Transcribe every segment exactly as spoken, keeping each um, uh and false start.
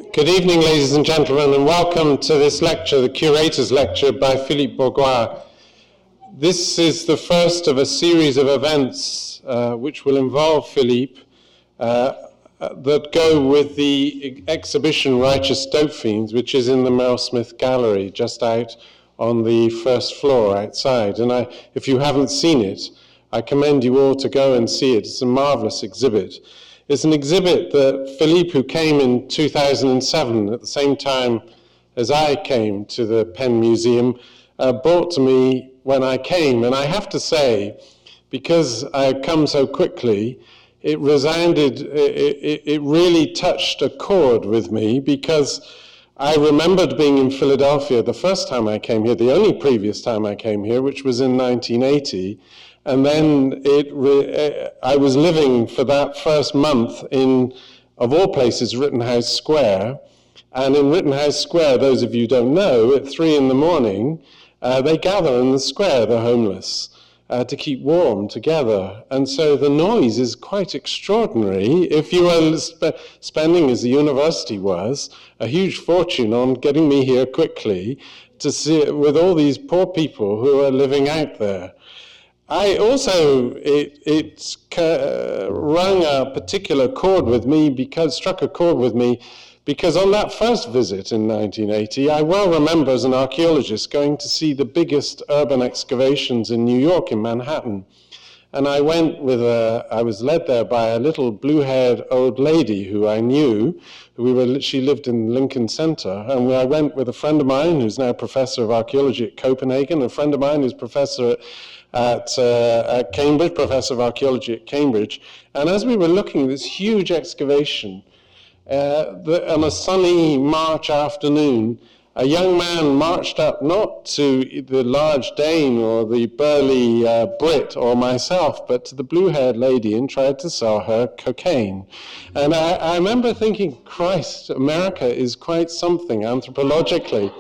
Good evening, ladies and gentlemen, and welcome to this lecture, the Curator's Lecture by Philippe Bourgois. This is the first of a series of events uh, which will involve Philippe uh, that go with the exhibition Righteous Dope Fiends, which is in the Mel Smith Gallery, just out on the first floor outside. And I, if you haven't seen it, I commend you all to go and see it. It's a marvelous exhibit. It's an exhibit that Philippe, who came in two thousand seven at the same time as I came to the Penn Museum, uh, brought to me when I came. And I have to say, because I come so quickly, it resounded, it, it really touched a chord with me, because I remembered being in Philadelphia the first time I came here, the only previous time I came here, which was in nineteen eighty. And then it re- I was living for that first month in, of all places, Rittenhouse Square. And in Rittenhouse Square, those of you who don't know, at three in the morning, uh, they gather in the square, the homeless, uh, to keep warm together. And so the noise is quite extraordinary. If you were sp- spending, as the university was, a huge fortune on getting me here quickly to see it with all these poor people who are living out there. I also, it, it uh, rung a particular chord with me, because, struck a chord with me, because on that first visit in nineteen eighty, I well remember as an archaeologist going to see the biggest urban excavations in New York, in Manhattan. And I went with a, I was led there by a little blue-haired old lady who I knew. We were, she lived in Lincoln Center, and I went with a friend of mine who's now professor of archaeology at Copenhagen, a friend of mine who's professor at At, uh, at Cambridge, professor of archaeology at Cambridge. And as we were looking at this huge excavation, uh, the, on a sunny March afternoon, a young man marched up not to the large Dane or the burly uh, Brit or myself, but to the blue-haired lady, and tried to sell her cocaine. And I, I remember thinking, Christ, America is quite something anthropologically.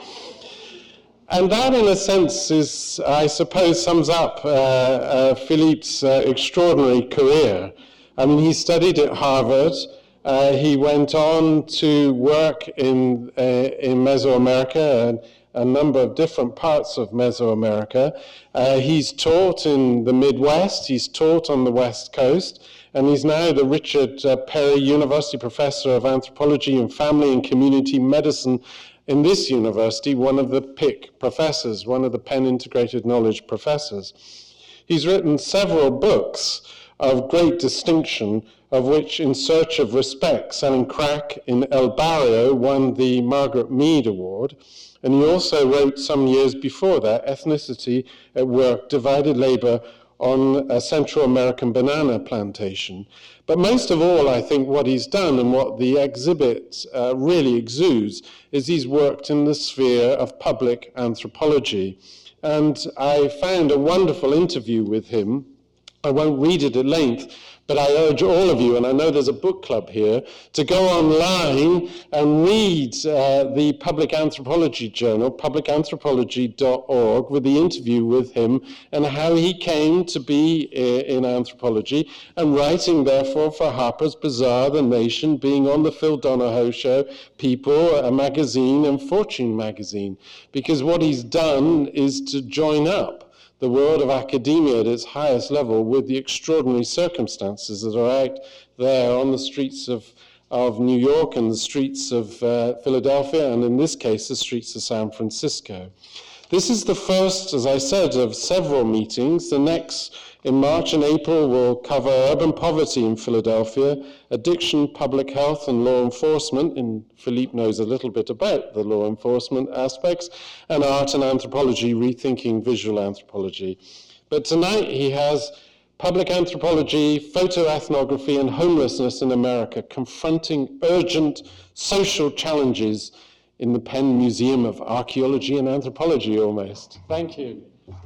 And that, in a sense, is, I suppose, sums up uh, uh, Philippe's uh, extraordinary career. I mean, he studied at Harvard. Uh, he went on to work in uh, in Mesoamerica and a number of different parts of Mesoamerica. Uh, he's taught in the Midwest. He's taught on the West Coast. And he's now the Richard uh, Perry University Professor of Anthropology and Family and Community Medicine in this university, one of the P I C professors, one of the Penn Integrated Knowledge professors. He's written several books of great distinction, of which In Search of Respect, Selling Crack in El Barrio, won the Margaret Mead Award. And he also wrote some years before that, Ethnicity at Work, Divided Labor on a Central American banana plantation. But most of all, I think what he's done and what the exhibit uh, really exudes is he's worked in the sphere of public anthropology. And I found a wonderful interview with him. I won't read it at length, but I urge all of you, and I know there's a book club here, to go online and read uh, the Public Anthropology Journal, public anthropology dot org, with the interview with him and how he came to be in anthropology and writing, therefore, for Harper's Bazaar, The Nation, being on the Phil Donahoe Show, People, a magazine, and Fortune magazine. Because what he's done is to join up the world of academia at its highest level with the extraordinary circumstances that are out there on the streets of, of New York and the streets of uh, Philadelphia, and in this case, the streets of San Francisco. This is the first, as I said, of several meetings. The next, in March and April, will cover urban poverty in Philadelphia, addiction, public health, and law enforcement, and Philippe knows a little bit about the law enforcement aspects, and art and anthropology, rethinking visual anthropology. But tonight he has public anthropology, photoethnography, and homelessness in America, confronting urgent social challenges in the Penn Museum of Archaeology and Anthropology, almost. Thank you.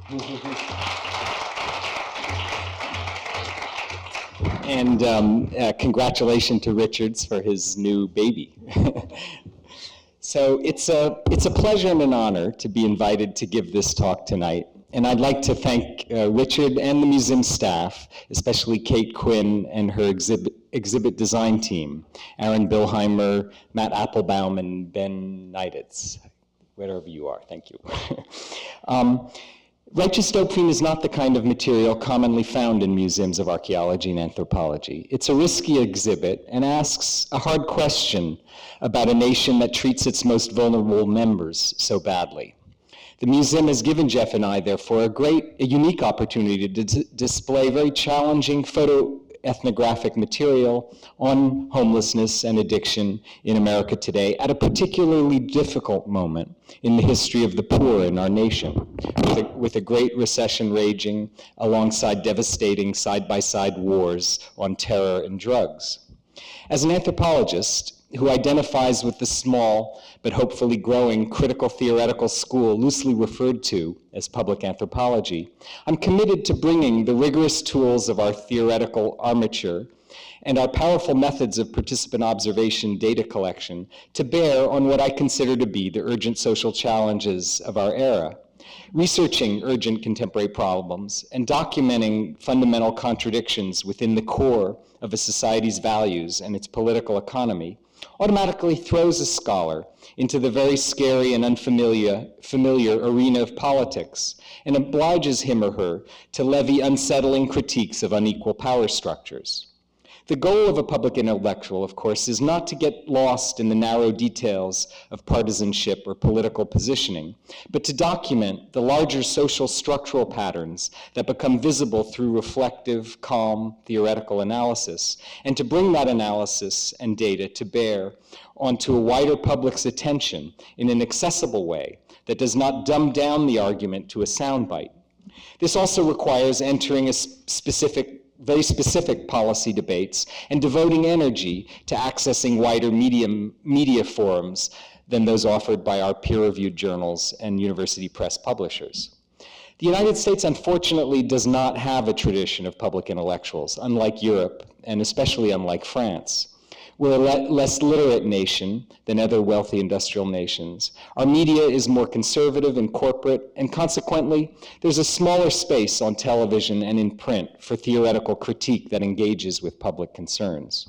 And um, uh, congratulations to Richards for his new baby. So it's a, it's a pleasure and an honor to be invited to give this talk tonight. And I'd like to thank uh, Richard and the museum staff, especially Kate Quinn and her exhibit, exhibit design team, Aaron Bilheimer, Matt Applebaum, and Ben Neiditz, wherever you are, thank you. um, Righteous dopamine is not the kind of material commonly found in museums of archaeology and anthropology. It's a risky exhibit and asks a hard question about a nation that treats its most vulnerable members so badly. The museum has given Jeff and I, therefore, a great, a unique opportunity to d- display very challenging photoethnographic material on homelessness and addiction in America today at a particularly difficult moment in the history of the poor in our nation, with a, with a great recession raging alongside devastating side-by-side wars on terror and drugs. As an anthropologist who identifies with the small but hopefully growing critical theoretical school loosely referred to as public anthropology, I'm committed to bringing the rigorous tools of our theoretical armature and our powerful methods of participant observation data collection to bear on what I consider to be the urgent social challenges of our era. Researching urgent contemporary problems and documenting fundamental contradictions within the core of a society's values and its political economy automatically throws a scholar into the very scary and unfamiliar familiar arena of politics and obliges him or her to levy unsettling critiques of unequal power structures. The goal of a public intellectual, of course, is not to get lost in the narrow details of partisanship or political positioning, but to document the larger social structural patterns that become visible through reflective, calm, theoretical analysis, and to bring that analysis and data to bear onto a wider public's attention in an accessible way that does not dumb down the argument to a soundbite. This also requires entering a specific very specific policy debates and devoting energy to accessing wider medium, media forums than those offered by our peer-reviewed journals and university press publishers. The United States, unfortunately, does not have a tradition of public intellectuals, unlike Europe, and especially unlike France. We're a le- less literate nation than other wealthy industrial nations. Our media is more conservative and corporate, and consequently, there's a smaller space on television and in print for theoretical critique that engages with public concerns.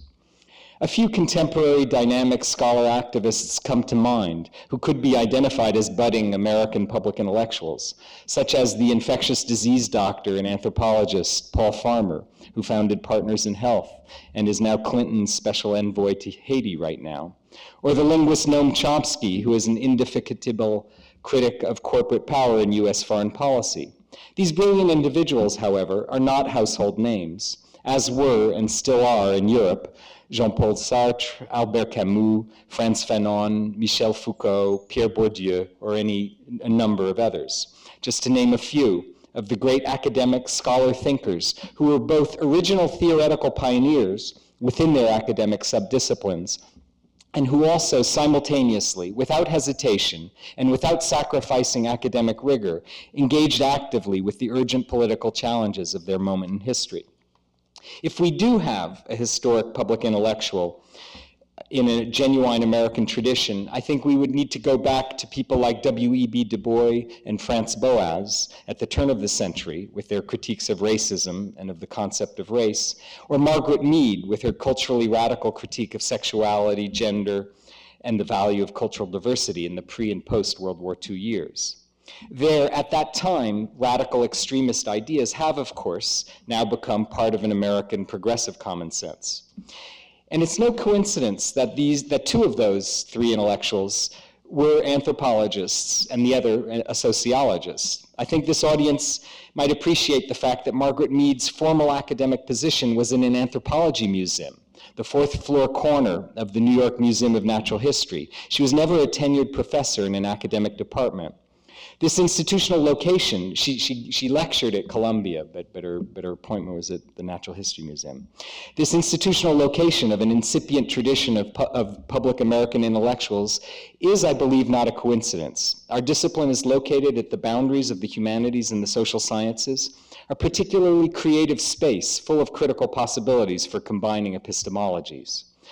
A few contemporary dynamic scholar activists come to mind who could be identified as budding American public intellectuals, such as the infectious disease doctor and anthropologist Paul Farmer, who founded Partners in Health and is now Clinton's special envoy to Haiti right now, or the linguist Noam Chomsky, who is an indefatigable critic of corporate power in U S foreign policy. These brilliant individuals, however, are not household names, as were and still are in Europe Jean-Paul Sartre, Albert Camus, Frantz Fanon, Michel Foucault, Pierre Bourdieu, or any a number of others, just to name a few of the great academic scholar thinkers who were both original theoretical pioneers within their academic subdisciplines, and who also simultaneously, without hesitation, and without sacrificing academic rigor, engaged actively with the urgent political challenges of their moment in history. If we do have a historic public intellectual in a genuine American tradition, I think we would need to go back to people like W E B Du Bois and Franz Boas at the turn of the century with their critiques of racism and of the concept of race, or Margaret Mead with her culturally radical critique of sexuality, gender, and the value of cultural diversity in the pre- and post-World War Two years. There, at that time, radical extremist ideas have, of course, now become part of an American progressive common sense. And it's no coincidence that these, that two of those three intellectuals were anthropologists and the other a sociologist. I think this audience might appreciate the fact that Margaret Mead's formal academic position was in an anthropology museum, the fourth floor corner of the New York Museum of Natural History. She was never a tenured professor in an academic department. This institutional location, she, she, she lectured at Columbia, but, but, her, but her appointment was at the Natural History Museum. This institutional location of an incipient tradition of, pu- of public American intellectuals is, I believe, not a coincidence. Our discipline is located at the boundaries of the humanities and the social sciences, a particularly creative space full of critical possibilities for combining epistemologies.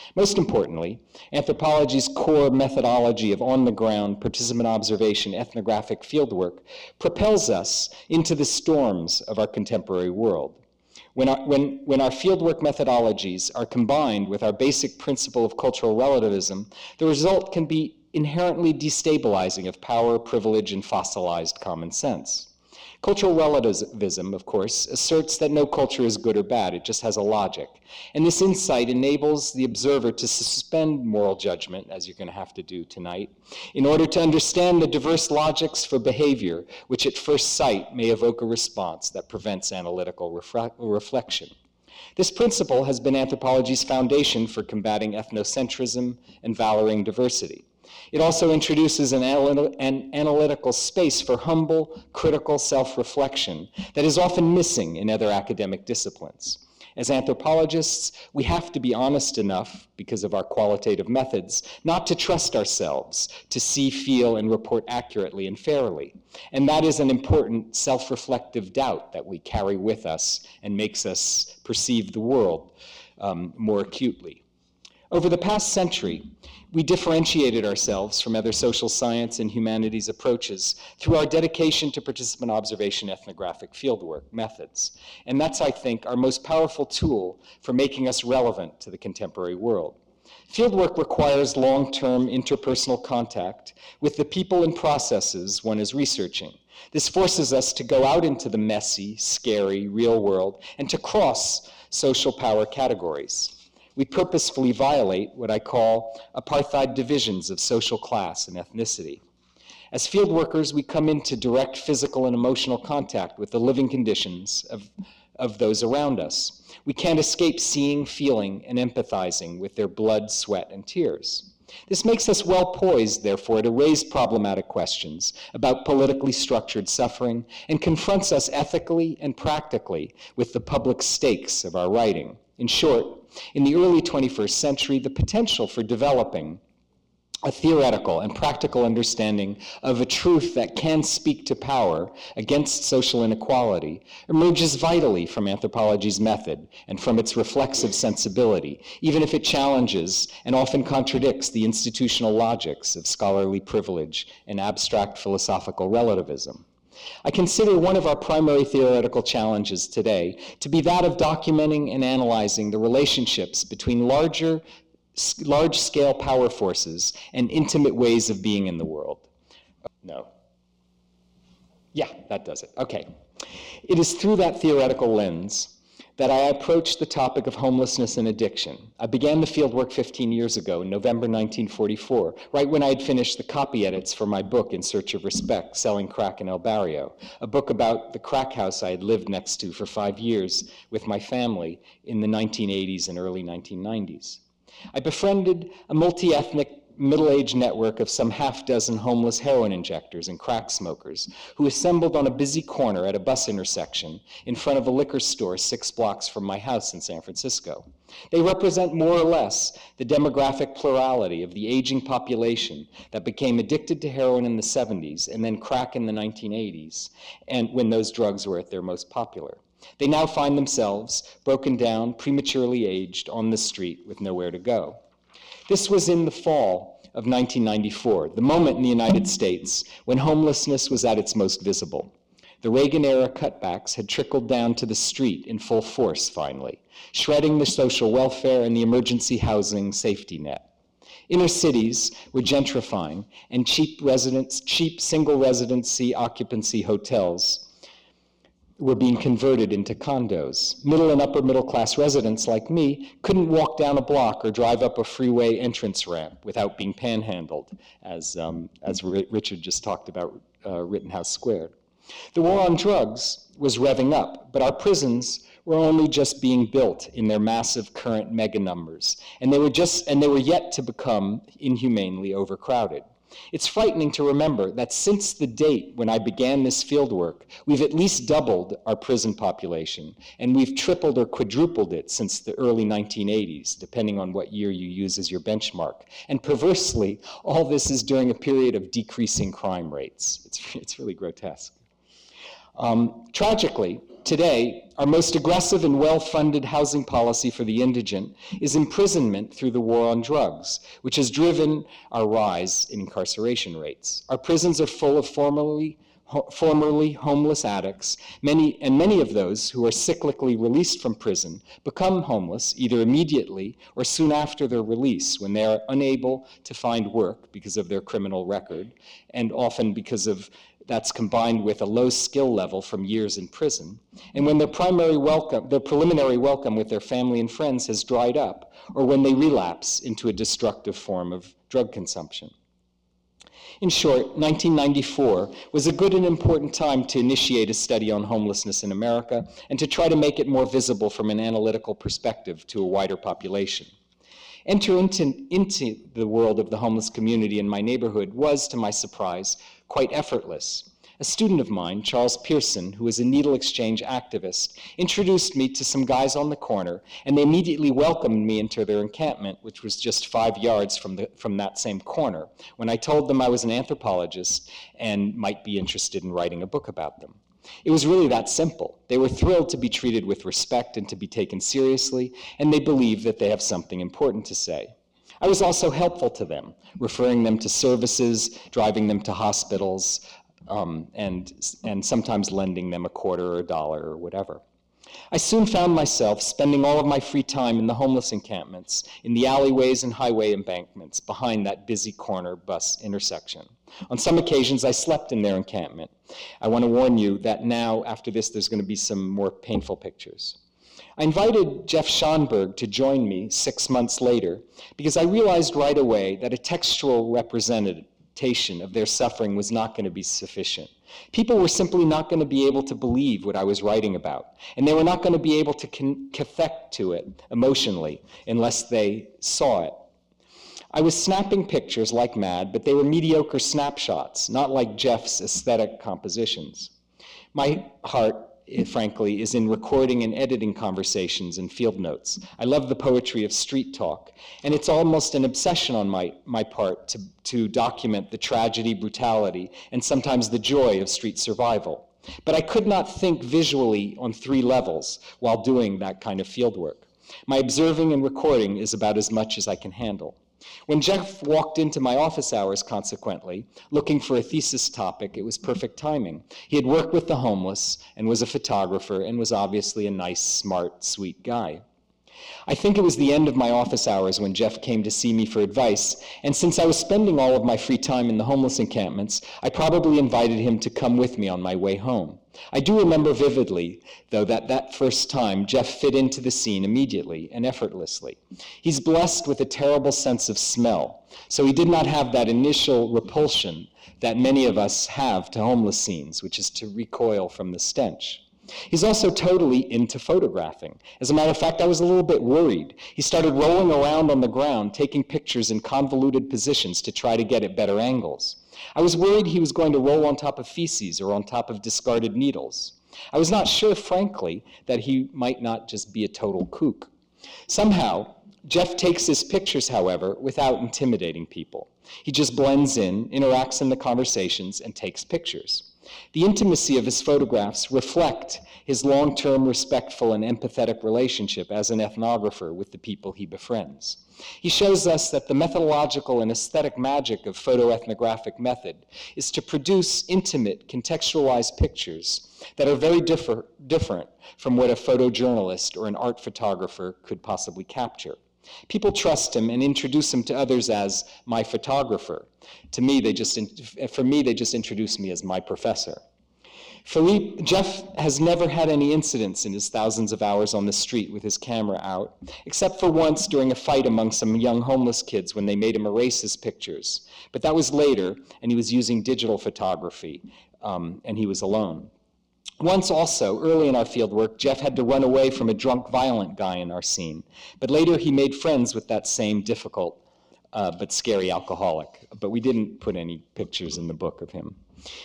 Most importantly, anthropology's core methodology of on-the-ground participant observation ethnographic fieldwork propels us into the storms of our contemporary world. When our, when, when our fieldwork methodologies are combined with our basic principle of cultural relativism, the result can be inherently destabilizing of power, privilege, and fossilized common sense. Cultural relativism, of course, asserts that no culture is good or bad, it just has a logic. And this insight enables the observer to suspend moral judgment, as you're going to have to do tonight, in order to understand the diverse logics for behavior, which at first sight may evoke a response that prevents analytical refre- reflection. This principle has been anthropology's foundation for combating ethnocentrism and valoring diversity. It also introduces an, analy- an analytical space for humble, critical self-reflection that is often missing in other academic disciplines. As anthropologists, we have to be honest enough, because of our qualitative methods, not to trust ourselves, to see, feel, and report accurately and fairly. And that is an important self-reflective doubt that we carry with us and makes us perceive the world um, more acutely. Over the past century, we differentiated ourselves from other social science and humanities approaches through our dedication to participant observation ethnographic fieldwork methods. And that's, I think, our most powerful tool for making us relevant to the contemporary world. Fieldwork requires long-term interpersonal contact with the people and processes one is researching. This forces us to go out into the messy, scary, real world and to cross social power categories. We purposefully violate what I call apartheid divisions of social class and ethnicity. As field workers, we come into direct physical and emotional contact with the living conditions of, of those around us. We can't escape seeing, feeling, and empathizing with their blood, sweat, and tears. This makes us well poised, therefore, to raise problematic questions about politically structured suffering and confronts us ethically and practically with the public stakes of our writing. In short, in the early twenty-first century, the potential for developing a theoretical and practical understanding of a truth that can speak to power against social inequality emerges vitally from anthropology's method and from its reflexive sensibility, even if it challenges and often contradicts the institutional logics of scholarly privilege and abstract philosophical relativism. I consider one of our primary theoretical challenges today to be that of documenting and analyzing the relationships between larger, large-scale power forces and intimate ways of being in the world. No. Yeah, that does it. Okay. It is through that theoretical lens that I approached the topic of homelessness and addiction. I began the fieldwork fifteen years ago, in November nineteen forty-four, right when I had finished the copy edits for my book, In Search of Respect, Selling Crack in El Barrio, a book about the crack house I had lived next to for five years with my family in the nineteen eighties and early nineteen nineties. I befriended a multi-ethnic middle-aged network of some half-dozen homeless heroin injectors and crack smokers who assembled on a busy corner at a bus intersection in front of a liquor store six blocks from my house in San Francisco. They represent more or less the demographic plurality of the aging population that became addicted to heroin in the seventies and then crack in the nineteen eighties, and when those drugs were at their most popular. They now find themselves broken down, prematurely aged, on the street with nowhere to go. This was in the fall of nineteen ninety-four, the moment in the United States when homelessness was at its most visible. The Reagan-era cutbacks had trickled down to the street in full force, finally, shredding the social welfare and the emergency housing safety net. Inner cities were gentrifying, and cheap residence, cheap single residency occupancy hotels were being converted into condos. Middle and upper middle class residents like me couldn't walk down a block or drive up a freeway entrance ramp without being panhandled, as, um, as R- Richard just talked about uh, Rittenhouse Square. The war on drugs was revving up, but our prisons were only just being built in their massive current mega numbers, and they were just and they were yet to become inhumanely overcrowded. It's frightening to remember that since the date when I began this fieldwork, we've at least doubled our prison population, and we've tripled or quadrupled it since the early nineteen eighties, depending on what year you use as your benchmark. And perversely, all this is during a period of decreasing crime rates. It's, it's really grotesque. Um, tragically, today, our most aggressive and well-funded housing policy for the indigent is imprisonment through the war on drugs, which has driven our rise in incarceration rates. Our prisons are full of formerly, ho- formerly homeless addicts, many, and many of those who are cyclically released from prison become homeless either immediately or soon after their release when they are unable to find work because of their criminal record, and often because of that's combined with a low skill level from years in prison, and when their primary welcome, their preliminary welcome with their family and friends has dried up, or when they relapse into a destructive form of drug consumption. In short, nineteen ninety-four was a good and important time to initiate a study on homelessness in America and to try to make it more visible from an analytical perspective to a wider population. Enter into, into the world of the homeless community in my neighborhood was, to my surprise, quite effortless. A student of mine, Charles Pearson, who is a needle exchange activist, introduced me to some guys on the corner, and they immediately welcomed me into their encampment, which was just five yards from, the, from that same corner, when I told them I was an anthropologist and might be interested in writing a book about them. It was really that simple. They were thrilled to be treated with respect and to be taken seriously, and they believe that they have something important to say. I was also helpful to them, referring them to services, driving them to hospitals, um, and, and sometimes lending them a quarter or a dollar or whatever. I soon found myself spending all of my free time in the homeless encampments, in the alleyways and highway embankments behind that busy corner bus intersection. On some occasions, I slept in their encampment. I want to warn you that now, after this, there's going to be some more painful pictures. I invited Jeff Schonberg to join me six months later because I realized right away that a textual representation of their suffering was not going to be sufficient. People were simply not going to be able to believe what I was writing about, and they were not going to be able to con- connect to it emotionally unless they saw it. I was snapping pictures like mad, but they were mediocre snapshots, not like Jeff's aesthetic compositions. My heart, frankly, is in recording and editing conversations and field notes. I love the poetry of street talk, and it's almost an obsession on my, my part to, to document the tragedy, brutality, and sometimes the joy of street survival. But I could not think visually on three levels while doing that kind of field work. My observing and recording is about as much as I can handle. When Jeff walked into my office hours, consequently, looking for a thesis topic, it was perfect timing. He had worked with the homeless and was a photographer and was obviously a nice, smart, sweet guy. I think it was the end of my office hours when Jeff came to see me for advice, and since I was spending all of my free time in the homeless encampments, I probably invited him to come with me on my way home. I do remember vividly, though, that that first time, Jeff fit into the scene immediately and effortlessly. He's blessed with a terrible sense of smell, so he did not have that initial repulsion that many of us have to homeless scenes, which is to recoil from the stench. He's also totally into photographing. As a matter of fact, I was a little bit worried. He started rolling around on the ground, taking pictures in convoluted positions to try to get at better angles. I was worried he was going to roll on top of feces or on top of discarded needles. I was not sure, frankly, that he might not just be a total kook. Somehow, Jeff takes his pictures, however, without intimidating people. He just blends in, interacts in the conversations, and takes pictures. The intimacy of his photographs reflect his long-term respectful and empathetic relationship as an ethnographer with the people he befriends. He shows us that the methodological and aesthetic magic of photoethnographic method is to produce intimate, contextualized pictures that are very differ, different from what a photojournalist or an art photographer could possibly capture. People trust him and introduce him to others as my photographer. To me, they just, for me, they just introduce me as my professor. Philippe, Jeff has never had any incidents in his thousands of hours on the street with his camera out, except for once during a fight among some young homeless kids when they made him erase his pictures. But that was later, and he was using digital photography, um, and he was alone. Once also, early in our fieldwork, Jeff had to run away from a drunk, violent guy in our scene. But later he made friends with that same difficult uh, but scary alcoholic. But we didn't put any pictures in the book of him.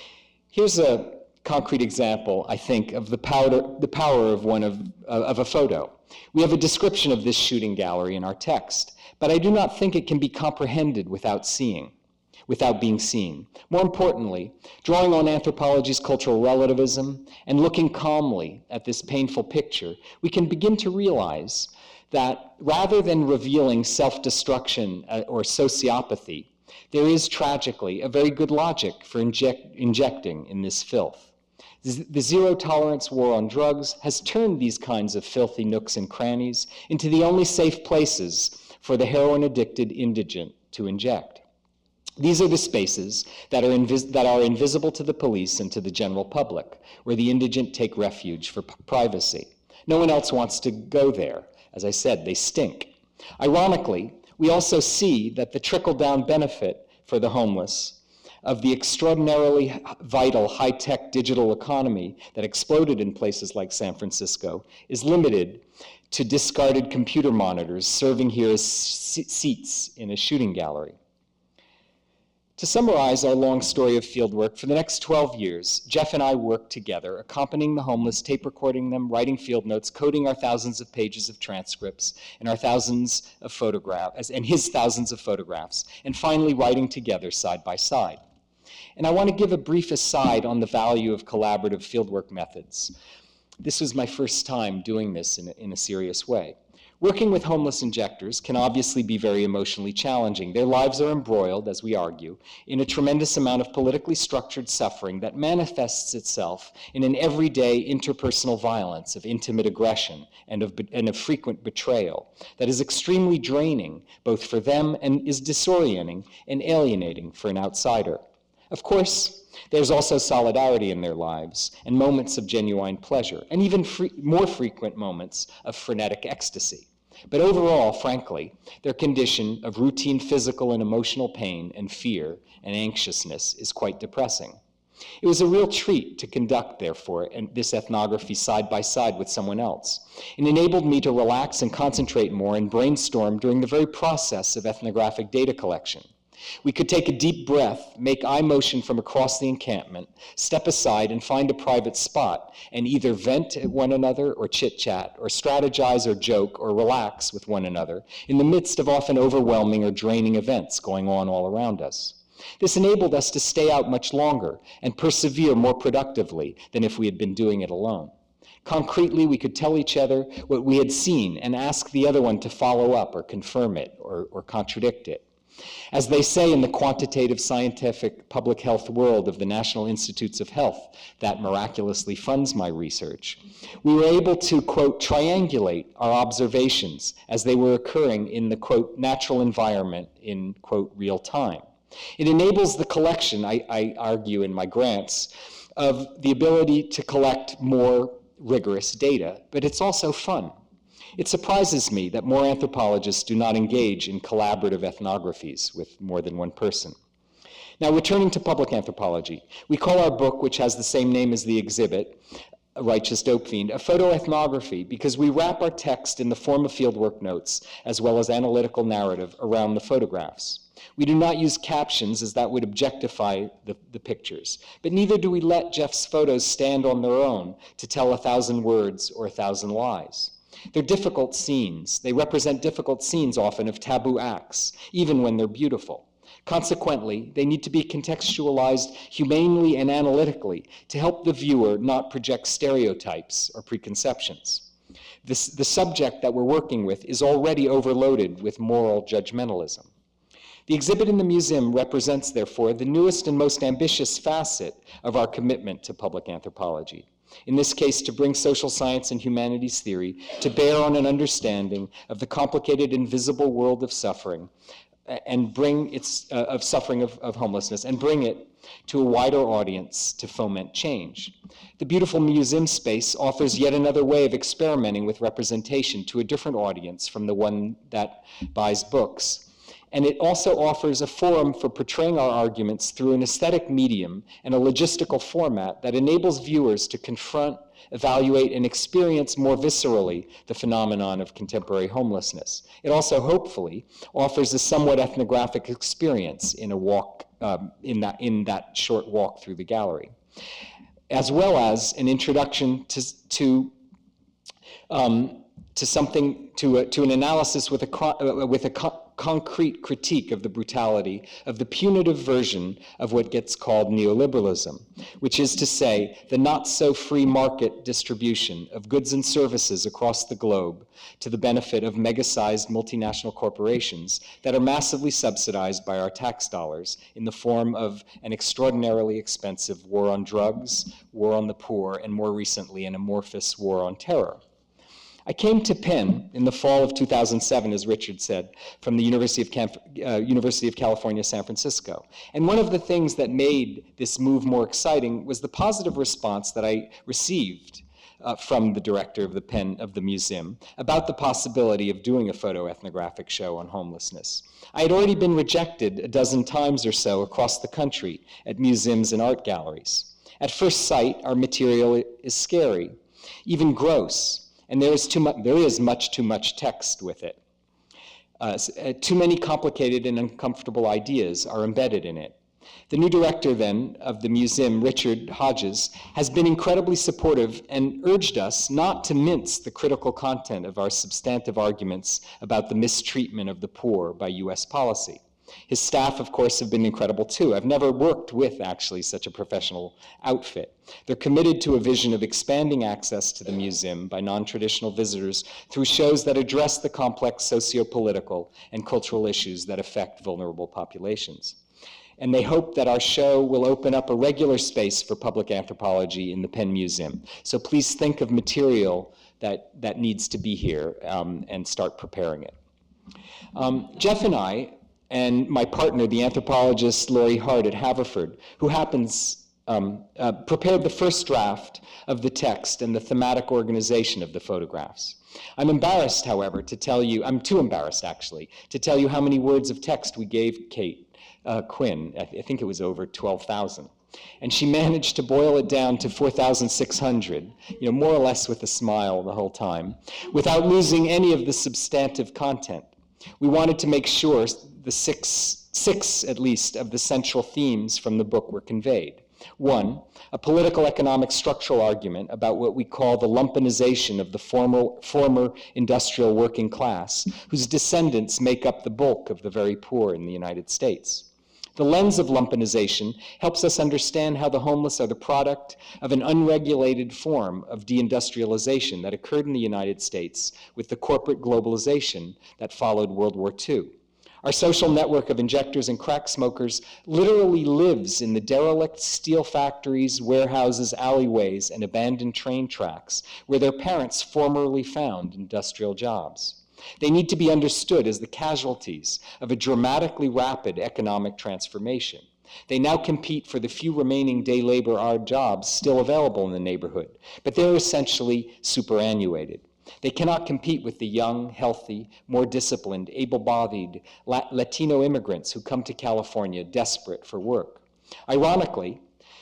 Here's a concrete example, I think, of the power, the power of, one of, uh, of a photo. We have a description of this shooting gallery in our text, but I do not think it can be comprehended without seeing. without being seen. More importantly, drawing on anthropology's cultural relativism and looking calmly at this painful picture, we can begin to realize that rather than revealing self-destruction uh, or sociopathy, there is tragically a very good logic for inject, injecting in this filth. The zero-tolerance war on drugs has turned these kinds of filthy nooks and crannies into the only safe places for the heroin-addicted indigent to inject. These are the spaces that are, invis that are invisible to the police and to the general public, where the indigent take refuge for privacy. No one else wants to go there. As I said, they stink. Ironically, we also see that the trickle-down benefit for the homeless of the extraordinarily vital high-tech digital economy that exploded in places like San Francisco is limited to discarded computer monitors serving here as seats in a shooting gallery. To summarize our long story of fieldwork, for the next twelve years, Jeff and I worked together, accompanying the homeless, tape recording them, writing field notes, coding our thousands of pages of transcripts and our thousands of photographs, and his thousands of photographs, and finally writing together side by side. And I want to give a brief aside on the value of collaborative fieldwork methods. This was my first time doing this in a, in a serious way. Working with homeless injectors can obviously be very emotionally challenging. Their lives are embroiled, as we argue, in a tremendous amount of politically structured suffering that manifests itself in an everyday interpersonal violence of intimate aggression and of, and of frequent betrayal that is extremely draining both for them and is disorienting and alienating for an outsider. Of course, there's also solidarity in their lives and moments of genuine pleasure, and even free, more frequent moments of frenetic ecstasy. But overall, frankly, their condition of routine physical and emotional pain and fear and anxiousness is quite depressing. It was a real treat to conduct, therefore, this ethnography side by side with someone else. It enabled me to relax and concentrate more and brainstorm during the very process of ethnographic data collection. We could take a deep breath, make eye motion from across the encampment, step aside and find a private spot, and either vent at one another or chit-chat, or strategize or joke or relax with one another in the midst of often overwhelming or draining events going on all around us. This enabled us to stay out much longer and persevere more productively than if we had been doing it alone. Concretely, we could tell each other what we had seen and ask the other one to follow up or confirm it or, or contradict it. As they say in the quantitative scientific public health world of the National Institutes of Health that miraculously funds my research, we were able to, quote, triangulate our observations as they were occurring in the, quote, natural environment in, quote, real time. It enables the collection, I, I argue in my grants, of the ability to collect more rigorous data, but it's also fun. It surprises me that more anthropologists do not engage in collaborative ethnographies with more than one person. Now, returning to public anthropology, we call our book, which has the same name as the exhibit, A Righteous Dope Fiend, a photoethnography because we wrap our text in the form of fieldwork notes as well as analytical narrative around the photographs. We do not use captions, as that would objectify the, the pictures, but neither do we let Jeff's photos stand on their own to tell a thousand words or a thousand lies. They're difficult scenes. They represent difficult scenes often of taboo acts, even when they're beautiful. Consequently, they need to be contextualized humanely and analytically to help the viewer not project stereotypes or preconceptions. This, the subject that we're working with is already overloaded with moral judgmentalism. The exhibit in the museum represents, therefore, the newest and most ambitious facet of our commitment to public anthropology. In this case, to bring social science and humanities theory to bear on an understanding of the complicated, invisible world of suffering, and bring its uh, of suffering of, of homelessness, and bring it to a wider audience to foment change. The beautiful museum space offers yet another way of experimenting with representation to a different audience from the one that buys books. And it also offers a forum for portraying our arguments through an aesthetic medium and a logistical format that enables viewers to confront, evaluate, and experience more viscerally the phenomenon of contemporary homelessness. It also, hopefully, offers a somewhat ethnographic experience in a walk, um, in that, in that short walk through the gallery, as well as an introduction to, to um, to something, to, a, to an analysis with a, uh, with a concrete critique of the brutality of the punitive version of what gets called neoliberalism, which is to say, the not-so-free market distribution of goods and services across the globe to the benefit of mega-sized multinational corporations that are massively subsidized by our tax dollars in the form of an extraordinarily expensive war on drugs, war on the poor, and more recently, an amorphous war on terror. I came to Penn in the fall of two thousand seven, as Richard said, from the University of, Camp, uh, University of California, San Francisco. And one of the things that made this move more exciting was the positive response that I received uh, from the director of the Penn, of the museum, about the possibility of doing a photoethnographic show on homelessness. I had already been rejected a dozen times or so across the country at museums and art galleries. At first sight, our material is scary, even gross. And there is, too much, there is much too much text with it. Uh, too many complicated and uncomfortable ideas are embedded in it. The new director, then, of the museum, Richard Hodges, has been incredibly supportive and urged us not to mince the critical content of our substantive arguments about the mistreatment of the poor by U S policy. His staff, of course, have been incredible too. I've never worked with, actually, such a professional outfit. They're committed to a vision of expanding access to the museum by non-traditional visitors through shows that address the complex socio-political and cultural issues that affect vulnerable populations. And they hope that our show will open up a regular space for public anthropology in the Penn Museum. So please think of material that, that needs to be here um, and start preparing it. Um, Jeff and I, and my partner, the anthropologist Laurie Hart at Haverford, who happens, um, uh, prepared the first draft of the text and the thematic organization of the photographs. I'm embarrassed, however, to tell you, I'm too embarrassed actually, to tell you how many words of text we gave Kate uh, Quinn. I, th I think it was over twelve thousand. And she managed to boil it down to four thousand six hundred, you know, more or less with a smile the whole time, without losing any of the substantive content. We wanted to make sure the six, six, at least, of the central themes from the book were conveyed. One, a political economic structural argument about what we call the lumpenization of the former, former industrial working class, whose descendants make up the bulk of the very poor in the United States. The lens of lumpenization helps us understand how the homeless are the product of an unregulated form of deindustrialization that occurred in the United States with the corporate globalization that followed World War Two. Our social network of injectors and crack smokers literally lives in the derelict steel factories, warehouses, alleyways, and abandoned train tracks where their parents formerly found industrial jobs. They need to be understood as the casualties of a dramatically rapid economic transformation. They now compete for the few remaining day labor hour jobs still available in the neighborhood, but they're essentially superannuated. They cannot compete with the young, healthy, more disciplined, able-bodied Latino immigrants who come to California desperate for work. Ironically,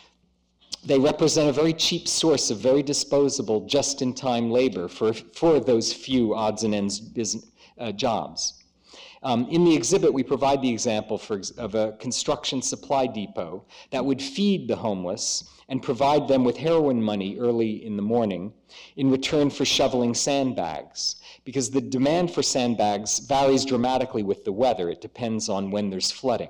they represent a very cheap source of very disposable, just-in-time labor for, for those few odds and ends business, uh, jobs. Um, in the exhibit, we provide the example for, of a construction supply depot that would feed the homeless and provide them with heroin money early in the morning in return for shoveling sandbags, because the demand for sandbags varies dramatically with the weather. It depends on when there's flooding.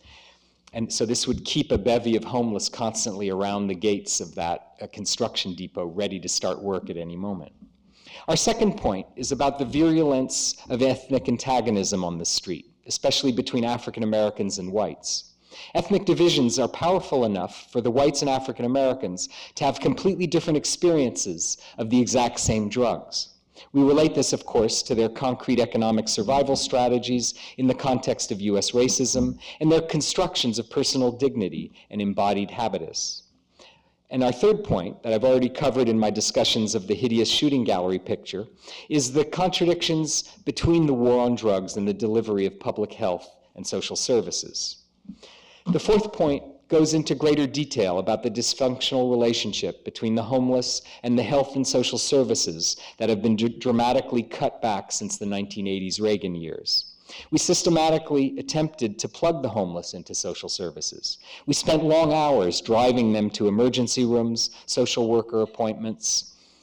And so this would keep a bevy of homeless constantly around the gates of that uh, construction depot, ready to start work at any moment. Our second point is about the virulence of ethnic antagonism on the street, especially between African Americans and whites. Ethnic divisions are powerful enough for the whites and African Americans to have completely different experiences of the exact same drugs. We relate this, of course, to their concrete economic survival strategies in the context of U S racism and their constructions of personal dignity and embodied habitus. And our third point, that I've already covered in my discussions of the hideous shooting gallery picture, is the contradictions between the war on drugs and the delivery of public health and social services. The fourth point goes into greater detail about the dysfunctional relationship between the homeless and the health and social services that have been dr- dramatically cut back since the nineteen eighties Reagan years. We systematically attempted to plug the homeless into social services. We spent long hours driving them to emergency rooms, social worker appointments,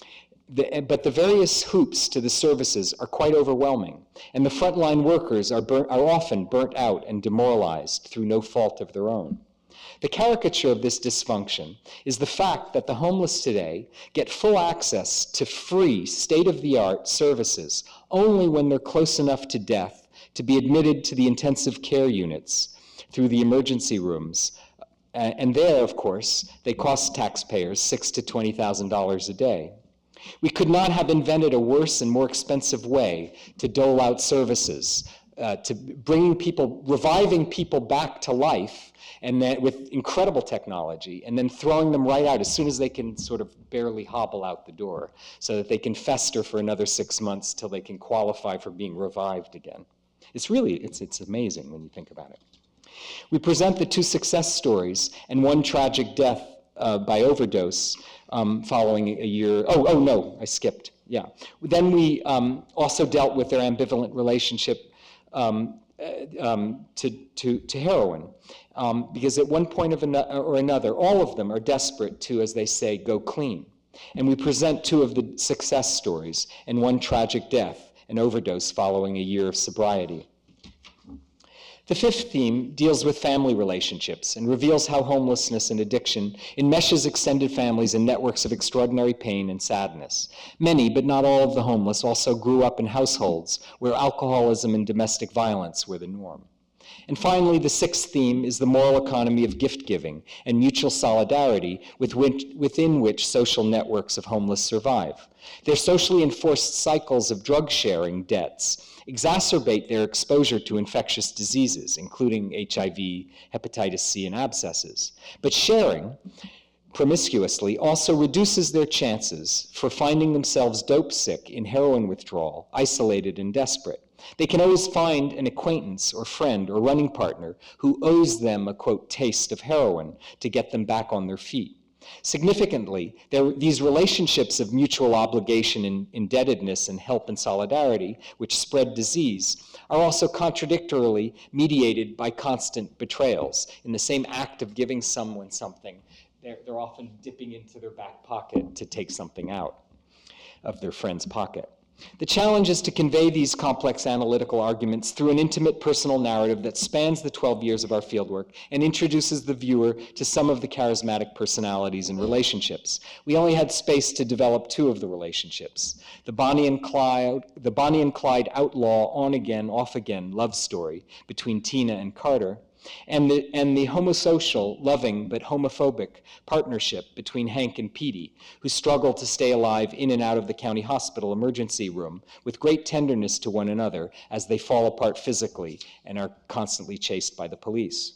The, but the various hoops to the services are quite overwhelming, and the frontline workers are, burnt, are often burnt out and demoralized through no fault of their own. The caricature of this dysfunction is the fact that the homeless today get full access to free, state-of-the-art services only when they're close enough to death to be admitted to the intensive care units through the emergency rooms. Uh, and there, of course, they cost taxpayers six thousand to twenty thousand dollars a day. We could not have invented a worse and more expensive way to dole out services, uh, to bringing people, reviving people back to life, and then with incredible technology, and then throwing them right out as soon as they can sort of barely hobble out the door, so that they can fester for another six months till they can qualify for being revived again. It's really, it's, it's amazing when you think about it. We present the two success stories and one tragic death uh, by overdose um, following a year. Oh, oh no, I skipped. Yeah. Then we um, also dealt with their ambivalent relationship um, uh, um, to, to, to heroin. Um, because at one point of an- or another, all of them are desperate to, as they say, go clean. And we present two of the success stories and one tragic death, an overdose following a year of sobriety. The fifth theme deals with family relationships and reveals how homelessness and addiction enmeshes extended families and networks of extraordinary pain and sadness. Many, but not all of the homeless also grew up in households where alcoholism and domestic violence were the norm. And finally, the sixth theme is the moral economy of gift-giving and mutual solidarity with which, within which social networks of homeless survive. Their socially enforced cycles of drug-sharing debts exacerbate their exposure to infectious diseases, including H I V, hepatitis C, and abscesses. But sharing promiscuously also reduces their chances for finding themselves dope sick in heroin withdrawal, isolated and desperate. They can always find an acquaintance or friend or running partner who owes them a, quote, taste of heroin to get them back on their feet. Significantly, there, these relationships of mutual obligation and indebtedness and help and solidarity, which spread disease, are also contradictorily mediated by constant betrayals. In the same act of giving someone something, they're, they're often dipping into their back pocket to take something out of their friend's pocket. The challenge is to convey these complex analytical arguments through an intimate personal narrative that spans the twelve years of our fieldwork and introduces the viewer to some of the charismatic personalities and relationships. We only had space to develop two of the relationships. The Bonnie and Clyde, the Bonnie and Clyde outlaw on-again, off-again love story between Tina and Carter, and the, and the homosocial, loving, but homophobic partnership between Hank and Petey, who struggle to stay alive in and out of the county hospital emergency room with great tenderness to one another as they fall apart physically and are constantly chased by the police.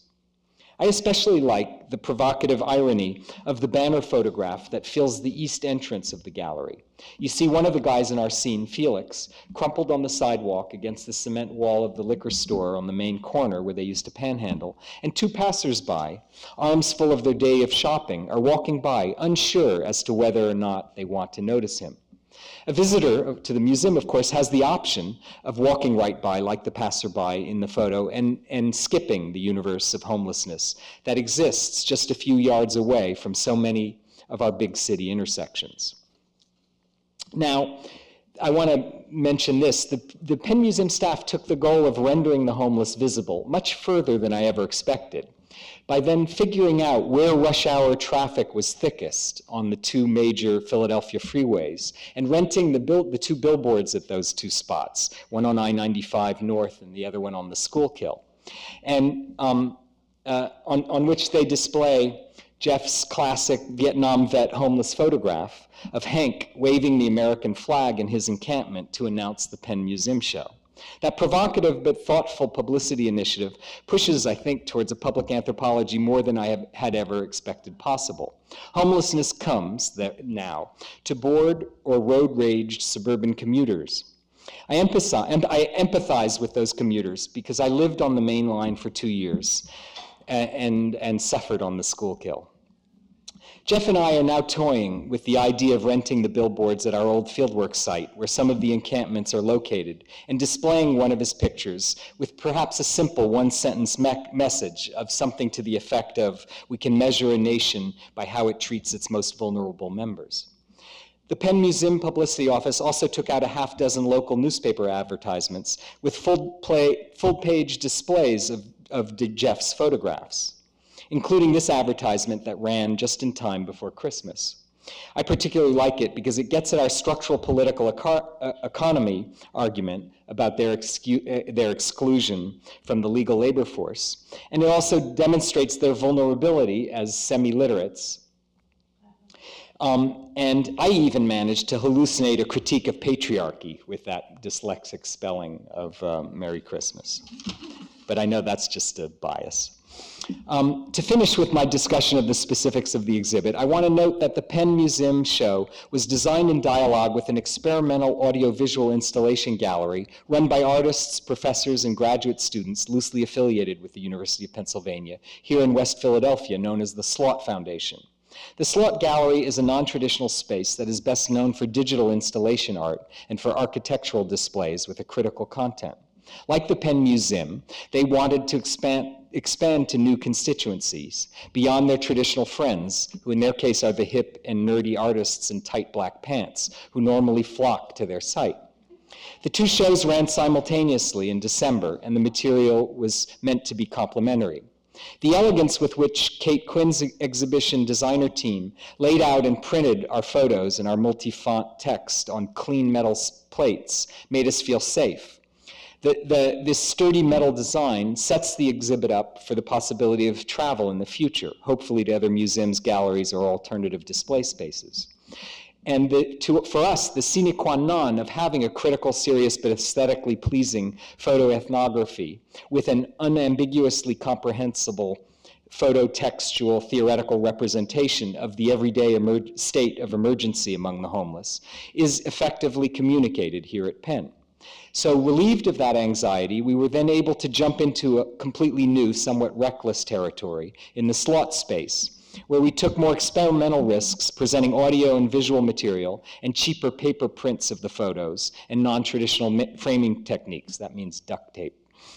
I especially like the provocative irony of the banner photograph that fills the east entrance of the gallery. You see one of the guys in our scene, Felix, crumpled on the sidewalk against the cement wall of the liquor store on the main corner where they used to panhandle, and two passersby, arms full of their day of shopping, are walking by, unsure as to whether or not they want to notice him. A visitor to the museum, of course, has the option of walking right by, like the passerby in the photo, and, and skipping the universe of homelessness that exists just a few yards away from so many of our big city intersections. Now, I want to mention this. The, the Penn Museum staff took the goal of rendering the homeless visible much further than I ever expected, by then figuring out where rush hour traffic was thickest on the two major Philadelphia freeways and renting the, bill, the two billboards at those two spots, one on I ninety-five North and the other one on the Schuylkill, and um, uh, on, on which they display Jeff's classic Vietnam vet homeless photograph of Hank waving the American flag in his encampment to announce the Penn Museum show. That provocative but thoughtful publicity initiative pushes, I think, towards a public anthropology more than I have, had ever expected possible. Homelessness comes there, now to bored or road-raged suburban commuters. I empathize, and I empathize with those commuters because I lived on the main line for two years and, and, and suffered on the Schuylkill. Jeff and I are now toying with the idea of renting the billboards at our old fieldwork site where some of the encampments are located and displaying one of his pictures with perhaps a simple one-sentence me- message of something to the effect of, "We can measure a nation by how it treats its most vulnerable members." The Penn Museum Publicity Office also took out a half dozen local newspaper advertisements with full, play, full page displays of, of Jeff's photographs, including this advertisement that ran just in time before Christmas. I particularly like it because it gets at our structural political eco uh, economy argument about their, uh, their exclusion from the legal labor force. And it also demonstrates their vulnerability as semi-literates. Um, and I even managed to hallucinate a critique of patriarchy with that dyslexic spelling of uh, Merry Christmas. But I know that's just a bias. Um, to finish with my discussion of the specifics of the exhibit, I want to note that the Penn Museum show was designed in dialogue with an experimental audiovisual installation gallery run by artists, professors, and graduate students loosely affiliated with the University of Pennsylvania here in West Philadelphia, known as the Slot Foundation. The Slot Gallery is a non-traditional space that is best known for digital installation art and for architectural displays with a critical content. Like the Penn Museum, they wanted to expand, expand to new constituencies, beyond their traditional friends, who in their case are the hip and nerdy artists in tight black pants, who normally flock to their site. The two shows ran simultaneously in December, and the material was meant to be complementary. The elegance with which Kate Quinn's exhibition designer team laid out and printed our photos and our multi-font text on clean metal plates made us feel safe. The, the, this sturdy metal design sets the exhibit up for the possibility of travel in the future, hopefully to other museums, galleries, or alternative display spaces. And the, to, for us, the sine qua non of having a critical, serious, but aesthetically pleasing photoethnography with an unambiguously comprehensible phototextual theoretical representation of the everyday state of emergency among the homeless is effectively communicated here at Penn. So relieved of that anxiety, we were then able to jump into a completely new, somewhat reckless territory in the slot space, where we took more experimental risks, presenting audio and visual material and cheaper paper prints of the photos and non-traditional framing techniques. That means duct tape.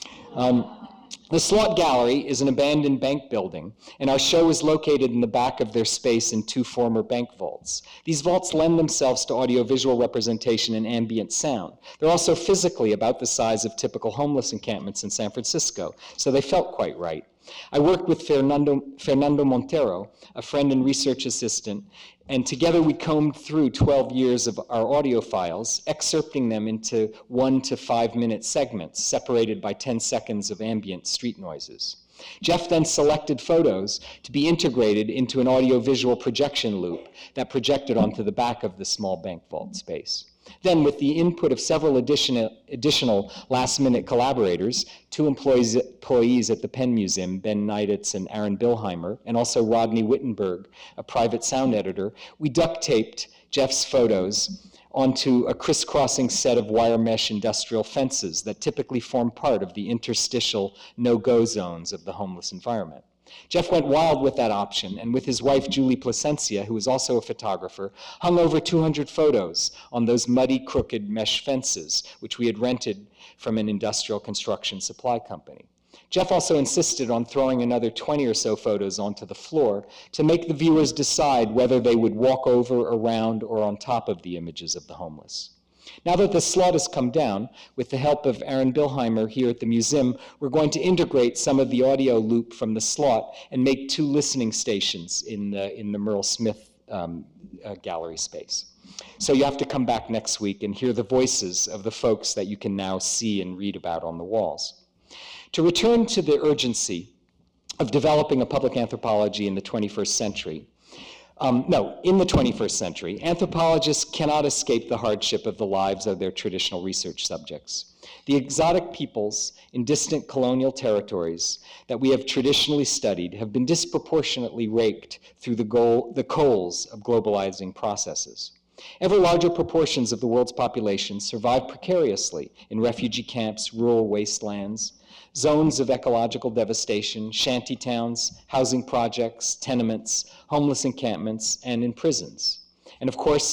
Um, The Slot Gallery is an abandoned bank building, and our show is located in the back of their space in two former bank vaults. These vaults lend themselves to audiovisual representation and ambient sound. They're also physically about the size of typical homeless encampments in San Francisco, so they felt quite right. I worked with Fernando, Fernando Montero, a friend and research assistant, and together we combed through twelve years of our audio files, excerpting them into one to five minute segments separated by ten seconds of ambient street noises. Jeff then selected photos to be integrated into an audio-visual projection loop that projected onto the back of the small bank vault space. Then, with the input of several additional, additional last-minute collaborators, two employees, employees at the Penn Museum, Ben Neiditz and Aaron Billheimer, and also Rodney Wittenberg, a private sound editor, we duct-taped Jeff's photos onto a crisscrossing set of wire mesh industrial fences that typically form part of the interstitial no-go zones of the homeless environment. Jeff went wild with that option, and with his wife, Julie Placencia, who is also a photographer, hung over two hundred photos on those muddy, crooked mesh fences, which we had rented from an industrial construction supply company. Jeff also insisted on throwing another twenty or so photos onto the floor to make the viewers decide whether they would walk over, around, or on top of the images of the homeless. Now that the slot has come down, with the help of Aaron Billheimer here at the museum, we're going to integrate some of the audio loop from the slot and make two listening stations in the, in the Merle Smith um, uh, gallery space. So you have to come back next week and hear the voices of the folks that you can now see and read about on the walls. To return to the urgency of developing a public anthropology in the twenty-first century, Um, no, in the twenty-first century, anthropologists cannot escape the hardship of the lives of their traditional research subjects. The exotic peoples in distant colonial territories that we have traditionally studied have been disproportionately raked through the, goal, the coals of globalizing processes. Ever larger proportions of the world's population survive precariously in refugee camps, rural wastelands, zones of ecological devastation, shanty towns, housing projects, tenements, homeless encampments, and in prisons. And of course,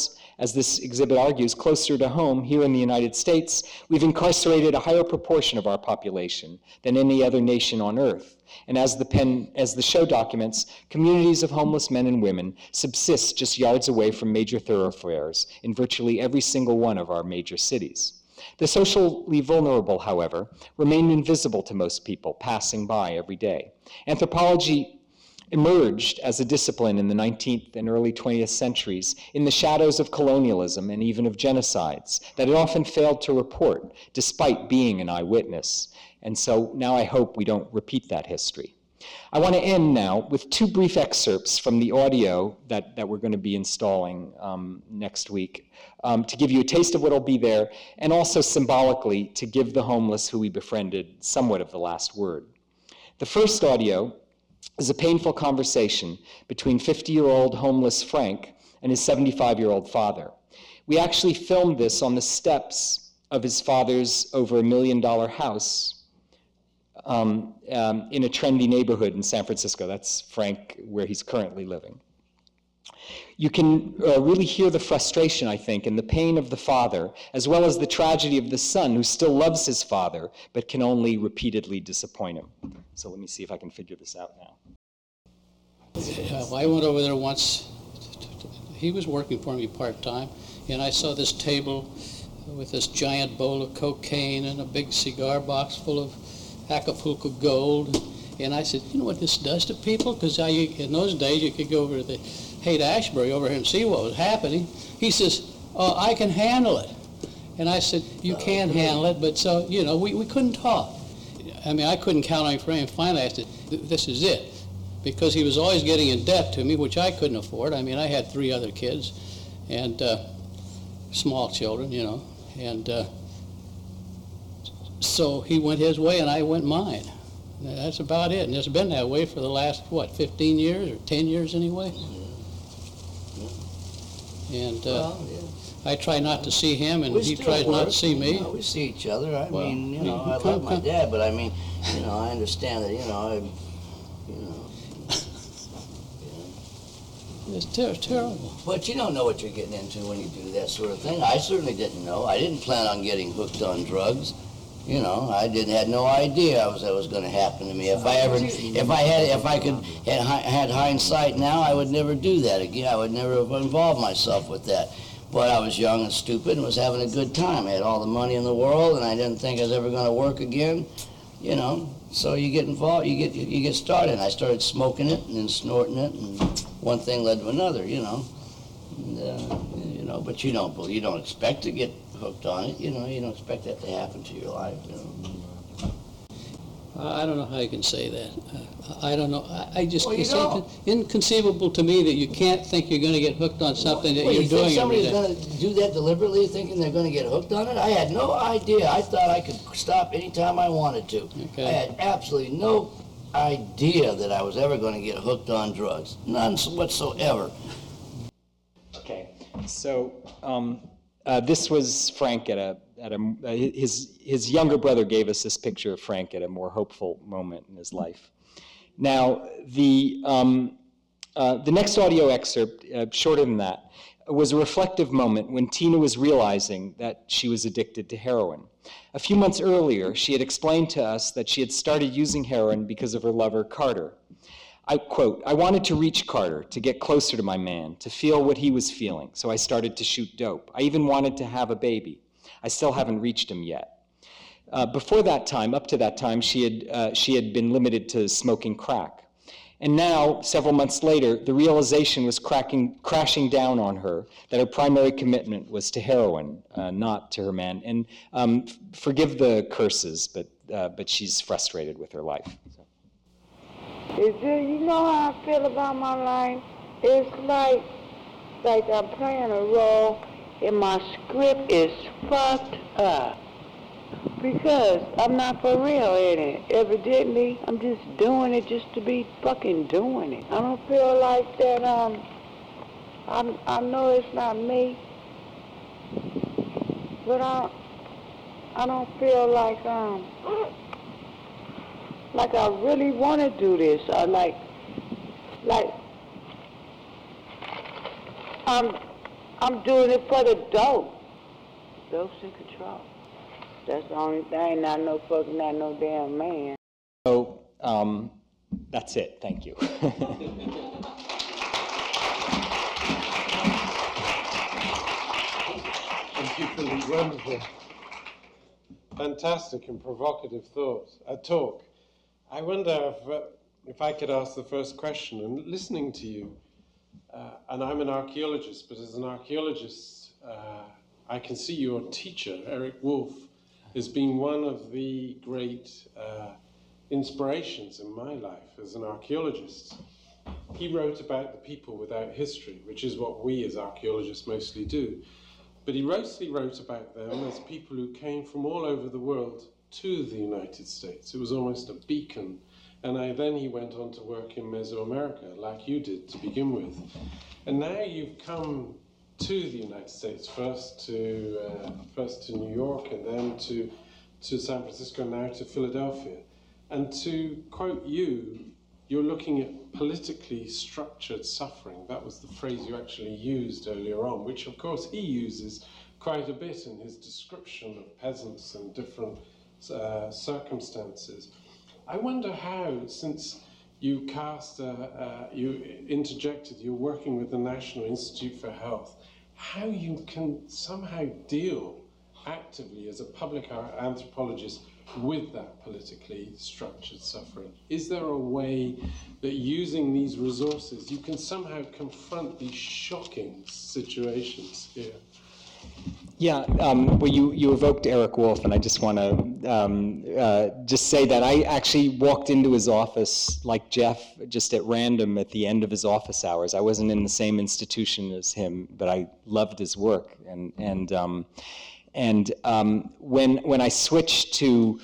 As this exhibit argues, closer to home, here in the United States, we've incarcerated a higher proportion of our population than any other nation on earth. And as the, pen, as the show documents, communities of homeless men and women subsist just yards away from major thoroughfares in virtually every single one of our major cities. The socially vulnerable, however, remain invisible to most people passing by every day. Anthropology emerged as a discipline in the nineteenth and early twentieth centuries in the shadows of colonialism and even of genocides that it often failed to report, despite being an eyewitness. And so now I hope we don't repeat that history. I want to end now with two brief excerpts from the audio that, that we're going to be installing um, next week um, to give you a taste of what will be there, and also symbolically to give the homeless who we befriended somewhat of the last word. The first audio is a painful conversation between fifty-year-old homeless Frank and his seventy-five-year-old father. We actually filmed this on the steps of his father's over a million dollar house um, um, in a trendy neighborhood in San Francisco. That's Frank, where he's currently living. You can uh, really hear the frustration, I think, and the pain of the father, as well as the tragedy of the son who still loves his father, but can only repeatedly disappoint him. So let me see if I can figure this out now. Uh, I went over there once. He was working for me part-time, and I saw this table with this giant bowl of cocaine and a big cigar box full of Acapulco Gold. And I said, you know what this does to people? Because in those days, you could go over to the Haight-Ashbury over here and see what was happening. He says, oh, I can handle it. And I said, you can handle it, but so, you know, we, we couldn't talk. I mean, I couldn't count on him for him. Finally, I said, this is it. Because he was always getting in debt to me, which I couldn't afford. I mean, I had three other kids and uh, small children, you know. And uh, so he went his way and I went mine. That's about it. And it's been that way for the last, what, fifteen years or ten years anyway? And uh, Well, yeah. I try not to see him, and We he still tries not work, to see me. You know, we see each other. I Well, mean, you we- know, we I come- love my come- dad, but I mean, you know, I understand that, you know, I, you know, It's ter- terrible. but you don't know what you're getting into when you do that sort of thing. I certainly didn't know. I didn't plan on getting hooked on drugs. You know, I didn't had no idea I was that was going to happen to me. If I ever, if I had, if I could had hi- had hindsight now, I would never do that again. I would never have involved myself with that. But I was young and stupid and was having a good time. I had all the money in the world, and I didn't think I was ever going to work again. You know, so you get involved, you get you get started. And I started smoking it and then snorting it, and one thing led to another. You know, and, uh, you know, but you don't you don't expect to get hooked on it. You know, you don't expect that to happen to your life. You know. I I don't know how you can say that. Uh, I don't know. I, I just, Well, you it's don't. incon- inconceivable to me that you can't think you're going to get hooked on something that Well, you're you think doing every somebody's day. going to do that deliberately, thinking they're going to get hooked on it? I had no idea. I thought I could stop anytime I wanted to. Okay. I had absolutely no idea that I was ever going to get hooked on drugs. None whatsoever. Okay, so um, uh, this was Frank at a, at a, uh, his, his younger brother gave us this picture of Frank at a more hopeful moment in his life. Now, the, um, uh, the next audio excerpt, uh, shorter than that, was a reflective moment when Tina was realizing that she was addicted to heroin. A few months earlier, she had explained to us that she had started using heroin because of her lover, Carter. I quote, I wanted to reach Carter, to get closer to my man, to feel what he was feeling, so I started to shoot dope. I even wanted to have a baby. I still haven't reached him yet. Uh, before that time, up to that time, she had, uh, she had been limited to smoking crack. And now, several months later, the realization was cracking, crashing down on her that her primary commitment was to heroin, uh, not to her man. And um, f- forgive the curses, but, uh, but she's frustrated with her life. So. Is it, you know how I feel about my life? It's like, like I'm playing a role and my script is fucked up. Because I'm not for real in it. Evidently, I'm just doing it just to be fucking doing it. I don't feel like that, um, I, I know it's not me, but I, I don't feel like, um, like I really want to do this. I like, like, I'm, I'm doing it for the dope. Dope's in control. That's the only thing, not no fucking, not no damn man. So um, that's it. Thank you. Thank you for the wonderful, fantastic and provocative thought, a talk. I wonder if, uh, if I could ask the first question. And listening to you, uh, and I'm an archaeologist, but as an archaeologist, uh, I can see your teacher, Eric Wolf, has been one of the great uh, inspirations in my life as an archaeologist. He wrote about the people without history, which is what we as archaeologists mostly do. But he mostly wrote about them as people who came from all over the world to the United States. It was almost a beacon. And I, then he went on to work in Mesoamerica, like you did to begin with. And now you've come to the United States, first to uh, first to New York, and then to to San Francisco, now to Philadelphia. And to quote you, you're looking at politically structured suffering. That was the phrase you actually used earlier on, which of course he uses quite a bit in his description of peasants and different uh, circumstances. I wonder how, since you cast, uh, uh, you interjected, you're working with the National Institute for Health, how you can somehow deal actively as a public anthropologist with that politically structured suffering. Is there a way that using these resources you can somehow confront these shocking situations here? Yeah, um, well, you, you evoked Eric Wolf, and I just want to um, uh, just say that I actually walked into his office like Jeff, just at random at the end of his office hours. I wasn't in the same institution as him, but I loved his work. And and um, and um, when when I switched to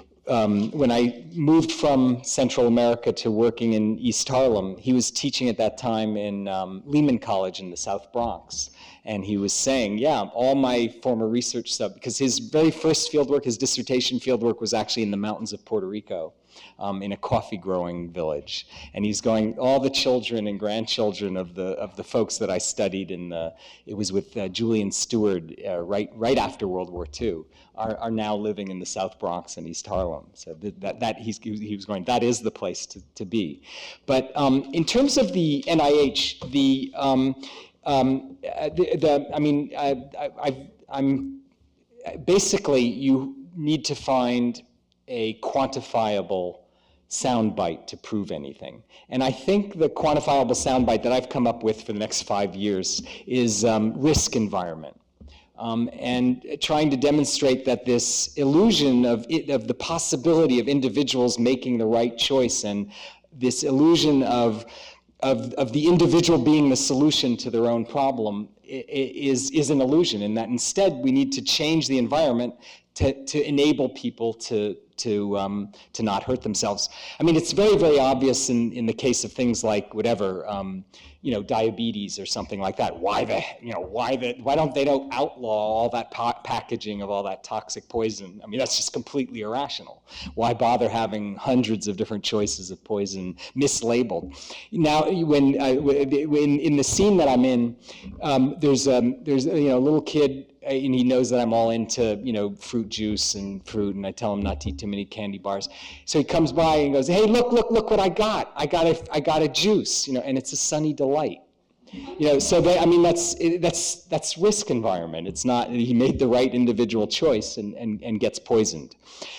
Um, when I moved from Central America to working in East Harlem, he was teaching at that time in um, Lehman College in the South Bronx. And he was saying, yeah, all my former research stuff, because his very first fieldwork, his dissertation fieldwork was actually in the mountains of Puerto Rico, um, in a coffee growing village. And he's going, all the children and grandchildren of the of the folks that I studied in the, it was with uh, Julian Stewart uh, right right after World War Two, are, are now living in the South Bronx and East Harlem. So that, that, that he's, he was going, that is the place to, to be. But um, in terms of the N I H, the, um, um, the, the I mean, I, I, I'm, basically you need to find a quantifiable soundbite to prove anything. And I think the quantifiable soundbite that I've come up with for the next five years is um, risk environment. Um, and trying to demonstrate that this illusion of, it, of the possibility of individuals making the right choice, and this illusion of, of, of the individual being the solution to their own problem is, is an illusion, and that instead we need to change the environment to, to enable people to, to, um, to not hurt themselves. I mean, it's very, very obvious in, in the case of things like whatever, um, you know, diabetes or something like that. Why the, you know, why the, why don't they don't outlaw all that pa- packaging of all that toxic poison? I mean, that's just completely irrational. Why bother having hundreds of different choices of poison mislabeled? Now, when, uh, when in the scene that I'm in, um, there's, um, there's, you know, a little kid, and he knows that I'm all into, you know, fruit juice and fruit, and I tell him not to eat too many candy bars. So he comes by and goes, "Hey, look, look, look what I got! I got a, I got a juice, you know, and it's a Sunny Delight." You know, so they, I mean, that's that's that's risk environment. It's not, he made the right individual choice and and, and gets poisoned.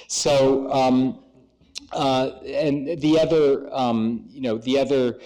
So, um, uh, and the other, um, you know, the other.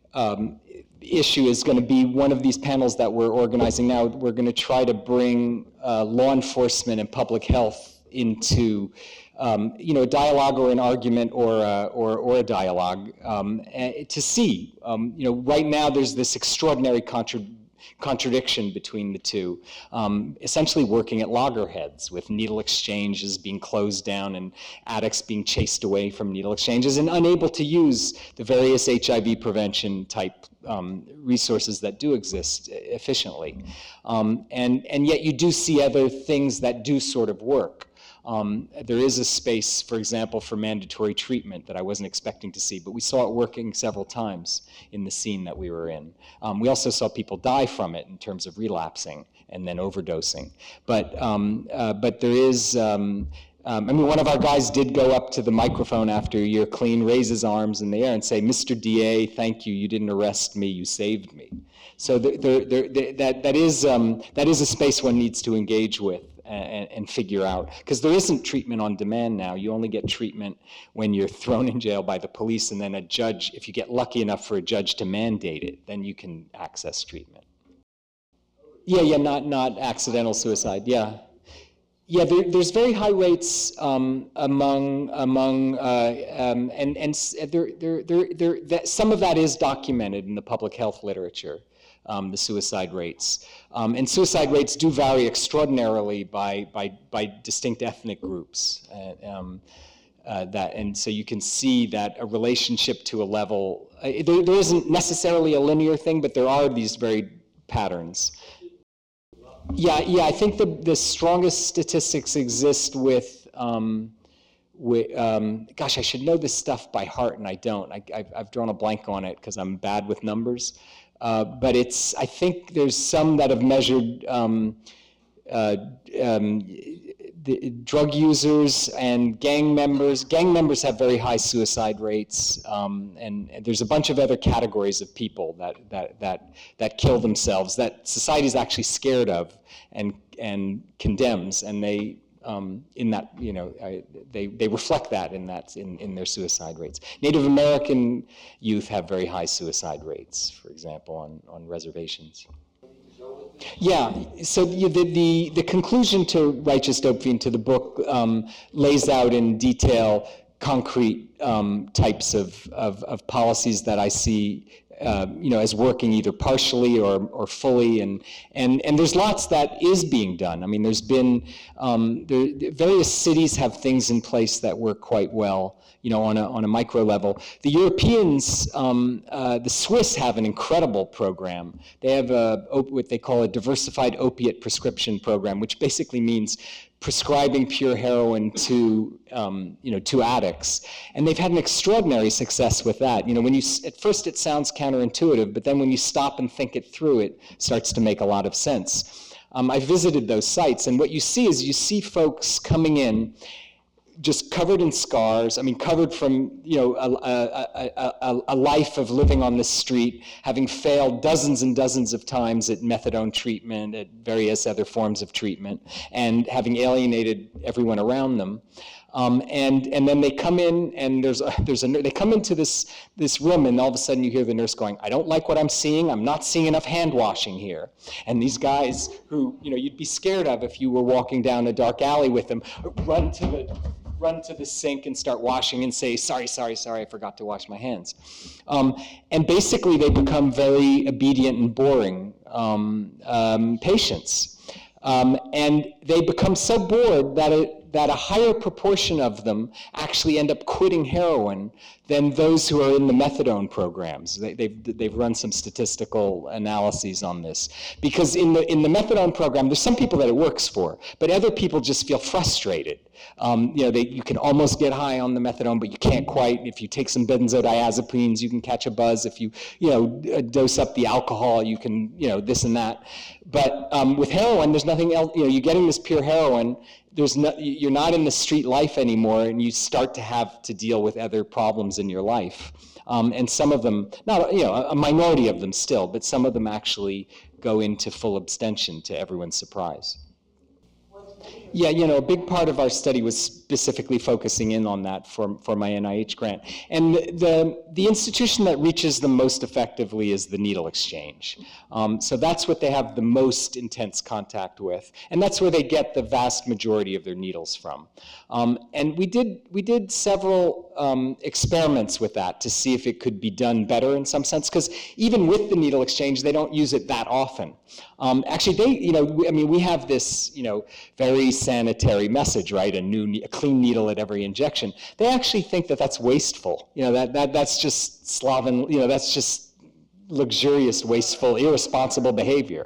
Um, issue is going to be one of these panels that we're organizing now. We're going to try to bring uh, law enforcement and public health into, um, you know, a dialogue or an argument or a, or, or a dialogue um, to see. Um, you know, right now there's this extraordinary contra- contradiction between the two, um, essentially working at loggerheads, with needle exchanges being closed down and addicts being chased away from needle exchanges and unable to use the various H I V prevention type um, resources that do exist efficiently. Um, and, and yet you do see other things that do sort of work. Um, there is a space, for example, for mandatory treatment that I wasn't expecting to see, but we saw it working several times in the scene that we were in. Um, we also saw people die from it in terms of relapsing and then overdosing. But, um, uh, but there is, um, um, I mean, one of our guys did go up to the microphone after a year clean, raise his arms in the air and say, "Mister D A, thank you, you didn't arrest me, you saved me." So there, there, there, that, that, is, um, that is a space one needs to engage with and, and figure out, because there isn't treatment on demand now. You only get treatment when you're thrown in jail by the police, and then a judge, if you get lucky enough for a judge to mandate it, then you can access treatment. Yeah, yeah, not, not accidental suicide, yeah. Yeah, there, there's very high rates um, among, among uh, um, and, and there, there, there, there, that, some of that is documented in the public health literature. Um, the suicide rates. Um, and suicide rates do vary extraordinarily by, by, by distinct ethnic groups. Uh, um, uh, that, and so you can see that a relationship to a level, uh, there, there isn't necessarily a linear thing, but there are these very patterns. Yeah, yeah, I think the, the strongest statistics exist with, um, with um, gosh, I should know this stuff by heart and I don't. I, I've, I've drawn a blank on it because I'm bad with numbers. Uh, but it's, I think there's some that have measured um, uh, um, the drug users and gang members. Gang members have very high suicide rates, um, and, and there's a bunch of other categories of people that, that, that, that kill themselves that society is actually scared of and, and condemns, and they, Um, in that, you know, I, they, they reflect that in that in, in their suicide rates. Native American youth have very high suicide rates, for example, on, on reservations. Yeah, so the, the, the conclusion to Righteous Dope Fiend, to the book, um, lays out in detail concrete um, types of, of, of policies that I see Uh, you know, as working either partially or, or fully, and, and, and there's lots that is being done. I mean, there's been, um, there, various cities have things in place that work quite well, you know, on a, on a micro level. The Europeans, um, uh, the Swiss have an incredible program. They have a, what they call a diversified opiate prescription program, which basically means prescribing pure heroin to, um, you know, to addicts. And they've had an extraordinary success with that. You know, when you, at first it sounds counterintuitive, but then when you stop and think it through, it starts to make a lot of sense. Um, I visited those sites, and what you see is you see folks coming in just covered in scars, I mean, covered from, you know, a, a, a, a life of living on the street, having failed dozens and dozens of times at methadone treatment, at various other forms of treatment, and having alienated everyone around them. Um, and, and then they come in, and there's a, there's a, they come into this, this room, and all of a sudden you hear the nurse going, "I don't like what I'm seeing. I'm not seeing enough hand washing here." And these guys who, you know, you'd be scared of if you were walking down a dark alley with them, run to the, run to the sink and start washing and say, "Sorry, sorry, sorry, I forgot to wash my hands." Um, and basically they become very obedient and boring um, um, patients. Um, and they become so bored that it, that a higher proportion of them actually end up quitting heroin than those who are in the methadone programs. They, they've, they've run some statistical analyses on this. Because in the, in the methadone program, there's some people that it works for, but other people just feel frustrated. Um, you know, they, you can almost get high on the methadone, but you can't quite. If you take some benzodiazepines, you can catch a buzz. If you, you know, dose up the alcohol, you can, you know, this and that. But um, with heroin, there's nothing else. You know, you're getting this pure heroin. There's no, you're not in the street life anymore, and you start to have to deal with other problems in your life. Um, and some of them, not, you know, a minority of them still, but some of them actually go into full abstention, to everyone's surprise. Yeah, you know, a big part of our study was specifically focusing in on that for, for my N I H grant. And the, the, the institution that reaches them most effectively is the needle exchange. Um, so that's what they have the most intense contact with. And that's where they get the vast majority of their needles from. Um, and we did, we did several um, experiments with that to see if it could be done better in some sense, because even with the needle exchange, they don't use it that often. Um, actually, they, you know, we, I mean, we have this, you know, very sanitary message, right? A new, a clean needle at every injection. They actually think that that's wasteful. You know, that that that's just Slaven. You know, that's just luxurious, wasteful, irresponsible behavior.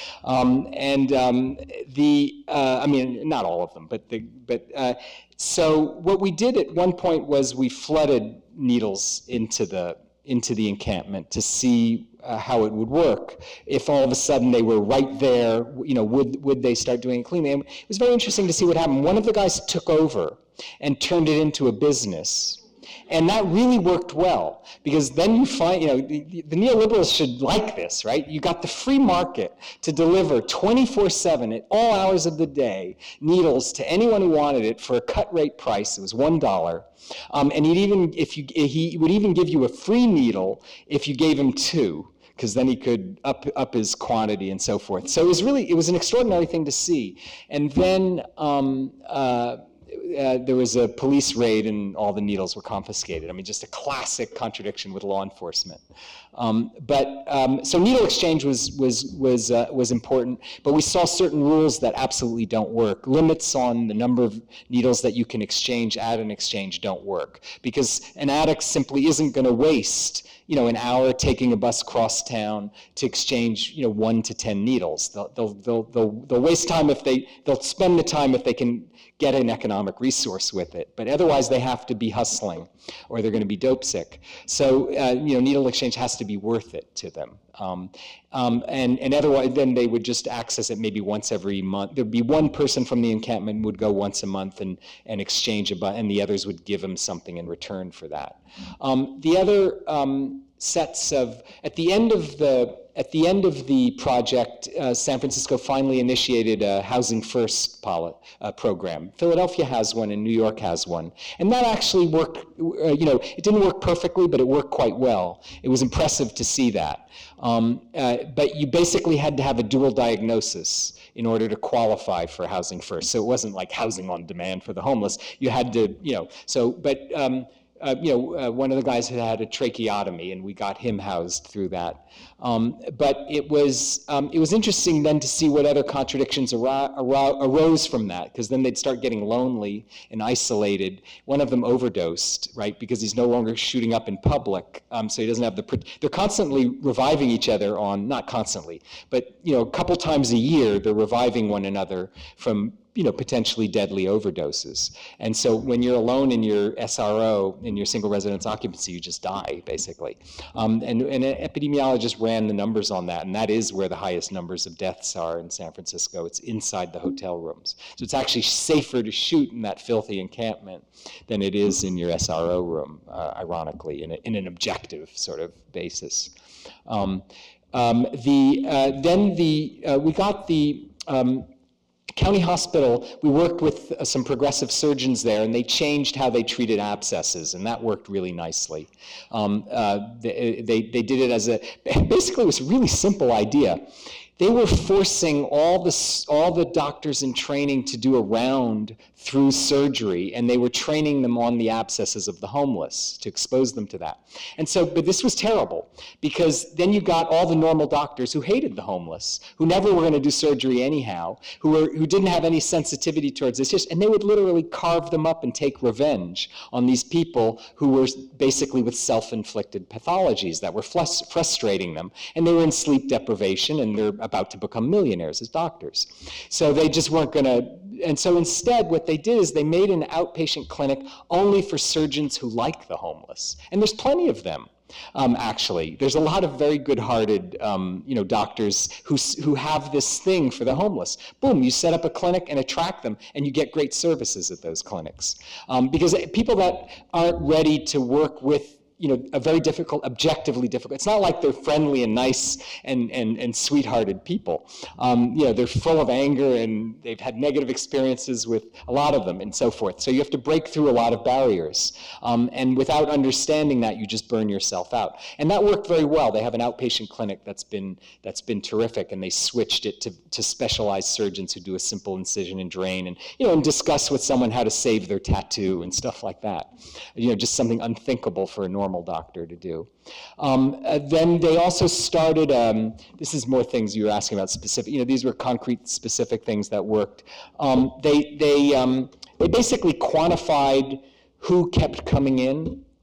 Um, and um, the, uh, I mean, not all of them, but, the, but uh, so what we did at one point was we flooded needles into the, into the encampment to see uh, how it would work. If all of a sudden they were right there, you know, would, would they start doing it cleanly? And it was very interesting to see what happened. One of the guys took over and turned it into a business. And that really worked well, because then you find, you know, the, the neoliberals should like this, right? You got the free market to deliver twenty-four seven at all hours of the day needles to anyone who wanted it for a cut rate price. It was one dollar. Um, and he'd even, if you, he would even give you a free needle if you gave him two, because then he could up, up his quantity and so forth. So it was really, it was an extraordinary thing to see. And then, um, uh, Uh, there was a police raid and all the needles were confiscated. I mean, just a classic contradiction with law enforcement. Um, but um, so needle exchange was was was uh, was important, but we saw certain rules that absolutely don't work. Limits on the number of needles that you can exchange at an exchange don't work, because an addict simply isn't going to waste, you know, an hour taking a bus cross town to exchange, you know, one to ten needles. They'll they'll they'll they'll, they'll waste time if they they'll spend the time if they can get an economic resource with it, but otherwise they have to be hustling or they're going to be dope sick. So, uh, you know, needle exchange has to be worth it to them. Um, um, and, and otherwise, then they would just access it maybe once every month. There'd be one person from the encampment would go once a month and, and exchange a bunch, and the others would give them something in return for that. Um, the other um, sets of, at the end of the, At the end of the project, uh, San Francisco finally initiated a Housing First poli- uh, program. Philadelphia has one and New York has one. And that actually worked, uh, you know, it didn't work perfectly, but it worked quite well. It was impressive to see that. Um, uh, but you basically had to have a dual diagnosis in order to qualify for Housing First. So it wasn't like housing on demand for the homeless. You had to, you know, so, but, um, Uh, you know, uh, one of the guys had had a tracheotomy, and we got him housed through that. Um, but it was um, it was interesting then to see what other contradictions ara- ara- arose from that, because then they'd start getting lonely and isolated. One of them overdosed, right, because he's no longer shooting up in public, um, so he doesn't have the. Pre- they're constantly reviving each other on, not constantly, but you know, a couple times a year they're reviving one another from, you know, potentially deadly overdoses. And so when you're alone in your S R O, in your single residence occupancy, you just die, basically. Um, and, and an epidemiologist ran the numbers on that, and that is where the highest numbers of deaths are in San Francisco. It's inside the hotel rooms. So it's actually safer to shoot in that filthy encampment than it is in your S R O room, uh, ironically, in, a, in an objective sort of basis. Um, um, the, uh, then the, uh, we got the, um, County Hospital, we worked with uh, some progressive surgeons there, and they changed how they treated abscesses, and that worked really nicely. Um, uh, they, they, they did it as a, basically it was a really simple idea. They were forcing all the, all the doctors in training to do a round through surgery, and they were training them on the abscesses of the homeless to expose them to that. And so, but this was terrible, because then you got all the normal doctors who hated the homeless, who never were going to do surgery anyhow, who were who didn't have any sensitivity towards this, and they would literally carve them up and take revenge on these people who were basically with self-inflicted pathologies that were flus- frustrating them, and they were in sleep deprivation, and they're about to become millionaires as doctors. So they just weren't going to. And so instead, what they did is they made an outpatient clinic only for surgeons who like the homeless. And there's plenty of them, um, actually. There's a lot of very good-hearted um, you know, doctors who, who have this thing for the homeless. Boom, you set up a clinic and attract them, and you get great services at those clinics. Um, because people that aren't ready to work with, you know, a very difficult, objectively difficult. It's not like they're friendly and nice and, and, and sweethearted people. Um, you know, they're full of anger, and they've had negative experiences with a lot of them and so forth. So you have to break through a lot of barriers. Um, and without understanding that, you just burn yourself out. And that worked very well. They have an outpatient clinic that's been, that's been terrific, and they switched it to, to specialized surgeons who do a simple incision and drain, and, you know, and discuss with someone how to save their tattoo and stuff like that. You know, just something unthinkable for a normal normal doctor to do. Um, uh, then they also started, um, this is more things you were asking about specific, you know, these were concrete specific things that worked. Um, they, they, um, they basically quantified who kept coming in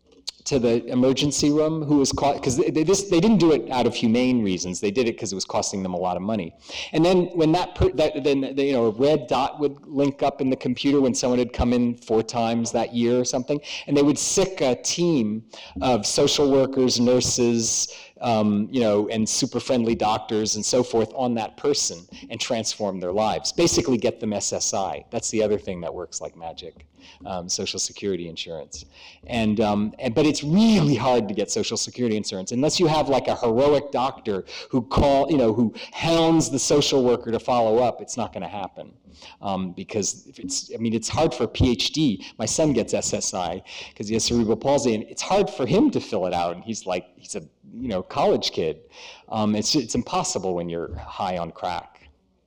to the emergency room who was caught, because they, they, this, they didn't do it out of humane reasons. They did it because it was costing them a lot of money. And then when that, per, that then the, you know, a red dot would link up in the computer when someone had come in four times that year or something, and they would sick a team of social workers, nurses, Um, you know, and super friendly doctors and so forth on that person and transform their lives. Basically get them S S I. That's the other thing that works like magic, um, Social Security insurance. And, um, and but it's really hard to get Social Security insurance unless you have like a heroic doctor who call, you know, who hounds the social worker to follow up. It's not going to happen. Um, because if it's, I mean, it's hard for a PhD. My son gets S S I because he has cerebral palsy, and it's hard for him to fill it out. And he's like, he's a, you know, college kid. Um, it's it's impossible when you're high on crack.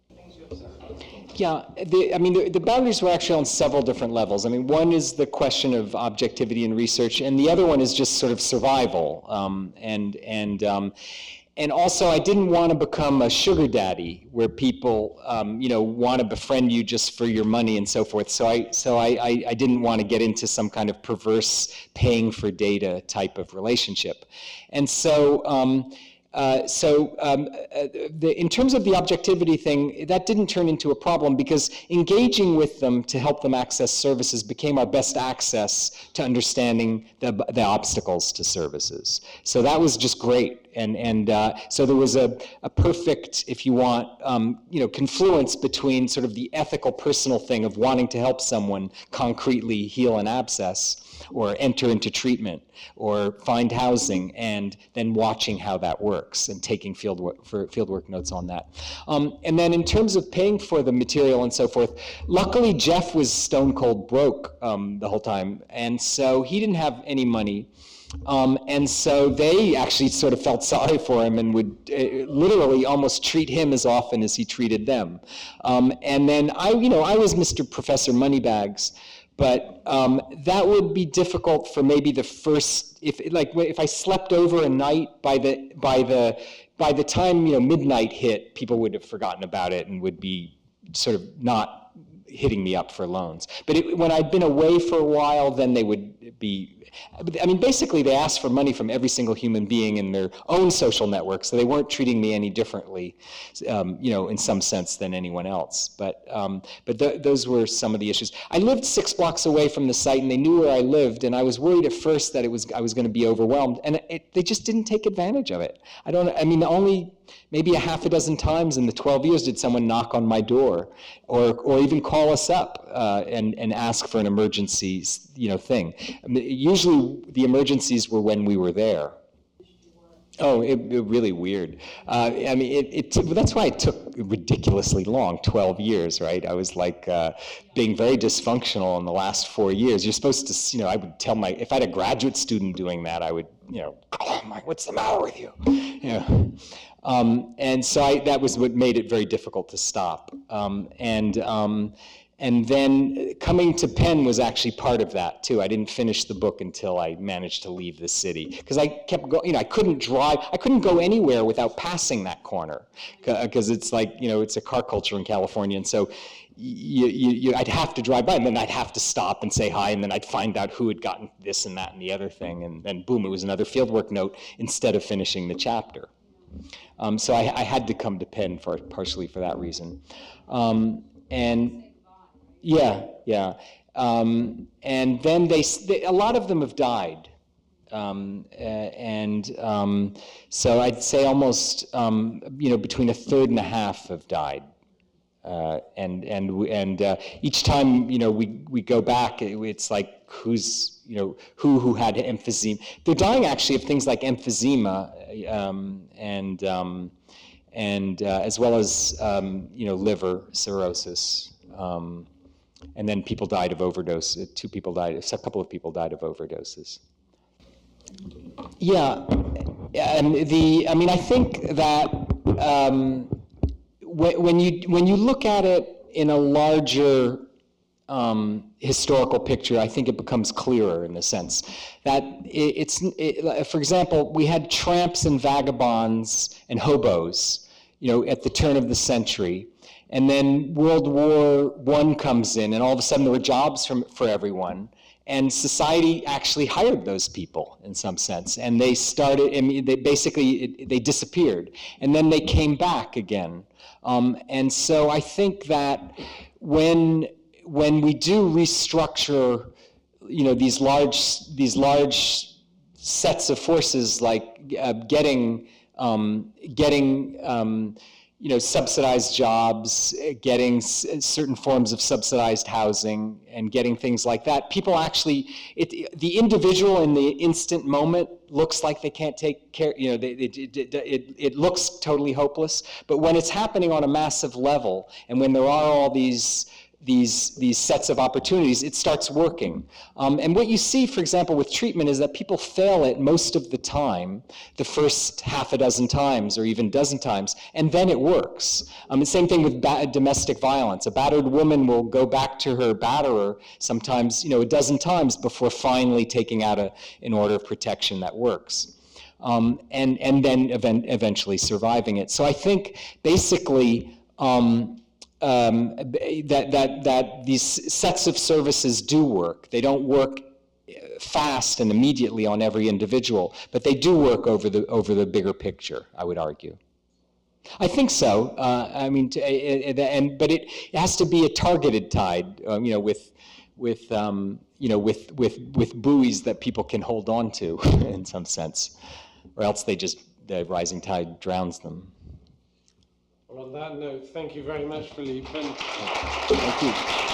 Yeah, the, I mean, the, the boundaries were actually on several different levels. I mean, one is the question of objectivity in research, and the other one is just sort of survival. Um, and and um, And also, I didn't want to become a sugar daddy, where people, um, you know, want to befriend you just for your money and so forth. So I, so I, I, I didn't want to get into some kind of perverse paying for data type of relationship. And so, um, uh, so um, uh, the, in terms of the objectivity thing, that didn't turn into a problem because engaging with them to help them access services became our best access to understanding the, the obstacles to services. So that was just great. And, and uh, so there was a, a perfect, if you want, um, you know, confluence between sort of the ethical, personal thing of wanting to help someone concretely heal an abscess or enter into treatment or find housing, and then watching how that works and taking field work, for fieldwork notes on that. Um, and then in terms of paying for the material and so forth, luckily Jeff was stone cold broke um, the whole time, and so he didn't have any money. Um, and so they actually sort of felt sorry for him and would uh, literally almost treat him as often as he treated them. Um, and then I, you know, I was Mister Professor Moneybags, but um, that would be difficult for maybe the first, if like if I slept over a night, by the by the by the time you know midnight hit, people would have forgotten about it and would be sort of not hitting me up for loans. But it, when I'd been away for a while, then they would be. I mean, basically, they asked for money from every single human being in their own social network, so they weren't treating me any differently, um, you know, in some sense than anyone else. But um, but th those were some of the issues. I lived six blocks away from the site, and they knew where I lived, and I was worried at first that it was I was going to be overwhelmed, and it, they just didn't take advantage of it. I don't. I mean, only maybe a half a dozen times in the twelve years did someone knock on my door, or or even call us up uh, and and ask for an emergency, you know, thing. I mean, usually the emergencies were when we were there. Oh, it, it really weird. Uh, I mean, it, it t that's why it took ridiculously long, twelve years, right? I was like uh, being very dysfunctional in the last four years. You're supposed to, you know, I would tell my, if I had a graduate student doing that, I would, you know, oh my, what's the matter with you? You know. Um, and so I, that was what made it very difficult to stop. Um, and um, and then coming to Penn was actually part of that too. I didn't finish the book until I managed to leave the city, because I kept going. You know, I couldn't drive. I couldn't go anywhere without passing that corner, because it's like, you know, it's a car culture in California, and so. You, you, you, I'd have to drive by, and then I'd have to stop and say hi, and then I'd find out who had gotten this and that and the other thing, and then boom, it was another fieldwork note instead of finishing the chapter. Um, so I, I had to come to Penn for partially for that reason. Um, and yeah, yeah. Um, and then they, they, a lot of them have died. Um, uh, and um, so I'd say almost, um, you know, between a third and a half have died. Uh, and and and uh, each time, you know, we we go back, it, it's like who's, you know, who who had emphysema. They're dying actually of things like emphysema, um, and um, and uh, as well as um, you know, liver cirrhosis. Um, and then people died of overdose. Two people died. A couple of people died of overdoses. Yeah, and the I mean, I think that. Um, When you when you look at it in a larger um, historical picture, I think it becomes clearer in the sense that it, it's. It, for example, we had tramps and vagabonds and hobos, you know, at the turn of the century, and then World War One comes in, and all of a sudden there were jobs for for everyone, And society actually hired those people in some sense. And they started, I mean, they basically, it, they disappeared. And then they came back again. Um, and so I think that when, when we do restructure, you know, these large, these large sets of forces, like uh, getting, um, getting, um, you know, subsidized jobs, getting s- certain forms of subsidized housing, and getting things like that. People actually, it, the individual in the instant moment looks like they can't take care, you know, they, it, it, it, it looks totally hopeless. But when it's happening on a massive level, and when there are all these these these sets of opportunities, it starts working. Um, and what you see, for example, with treatment is that people fail it most of the time, the first half a dozen times or even dozen times, and then it works. Um, the same thing with ba- domestic violence. A battered woman will go back to her batterer sometimes, you know, a dozen times before finally taking out a, an order of protection that works. Um, and, and then event, eventually surviving it. So I think basically, um, Um, that, that, that these sets of services do work. They don't work fast and immediately on every individual, but they do work over the, over the bigger picture, I would argue. I think so. Uh, I mean, to, uh, and, but it, it has to be a targeted tide, um, you know, with, with, um, you know, with, with, with buoys that people can hold on to in some sense, or else they just, the rising tide drowns them. Well, on that note, thank you very much, Philippe. And Thank you.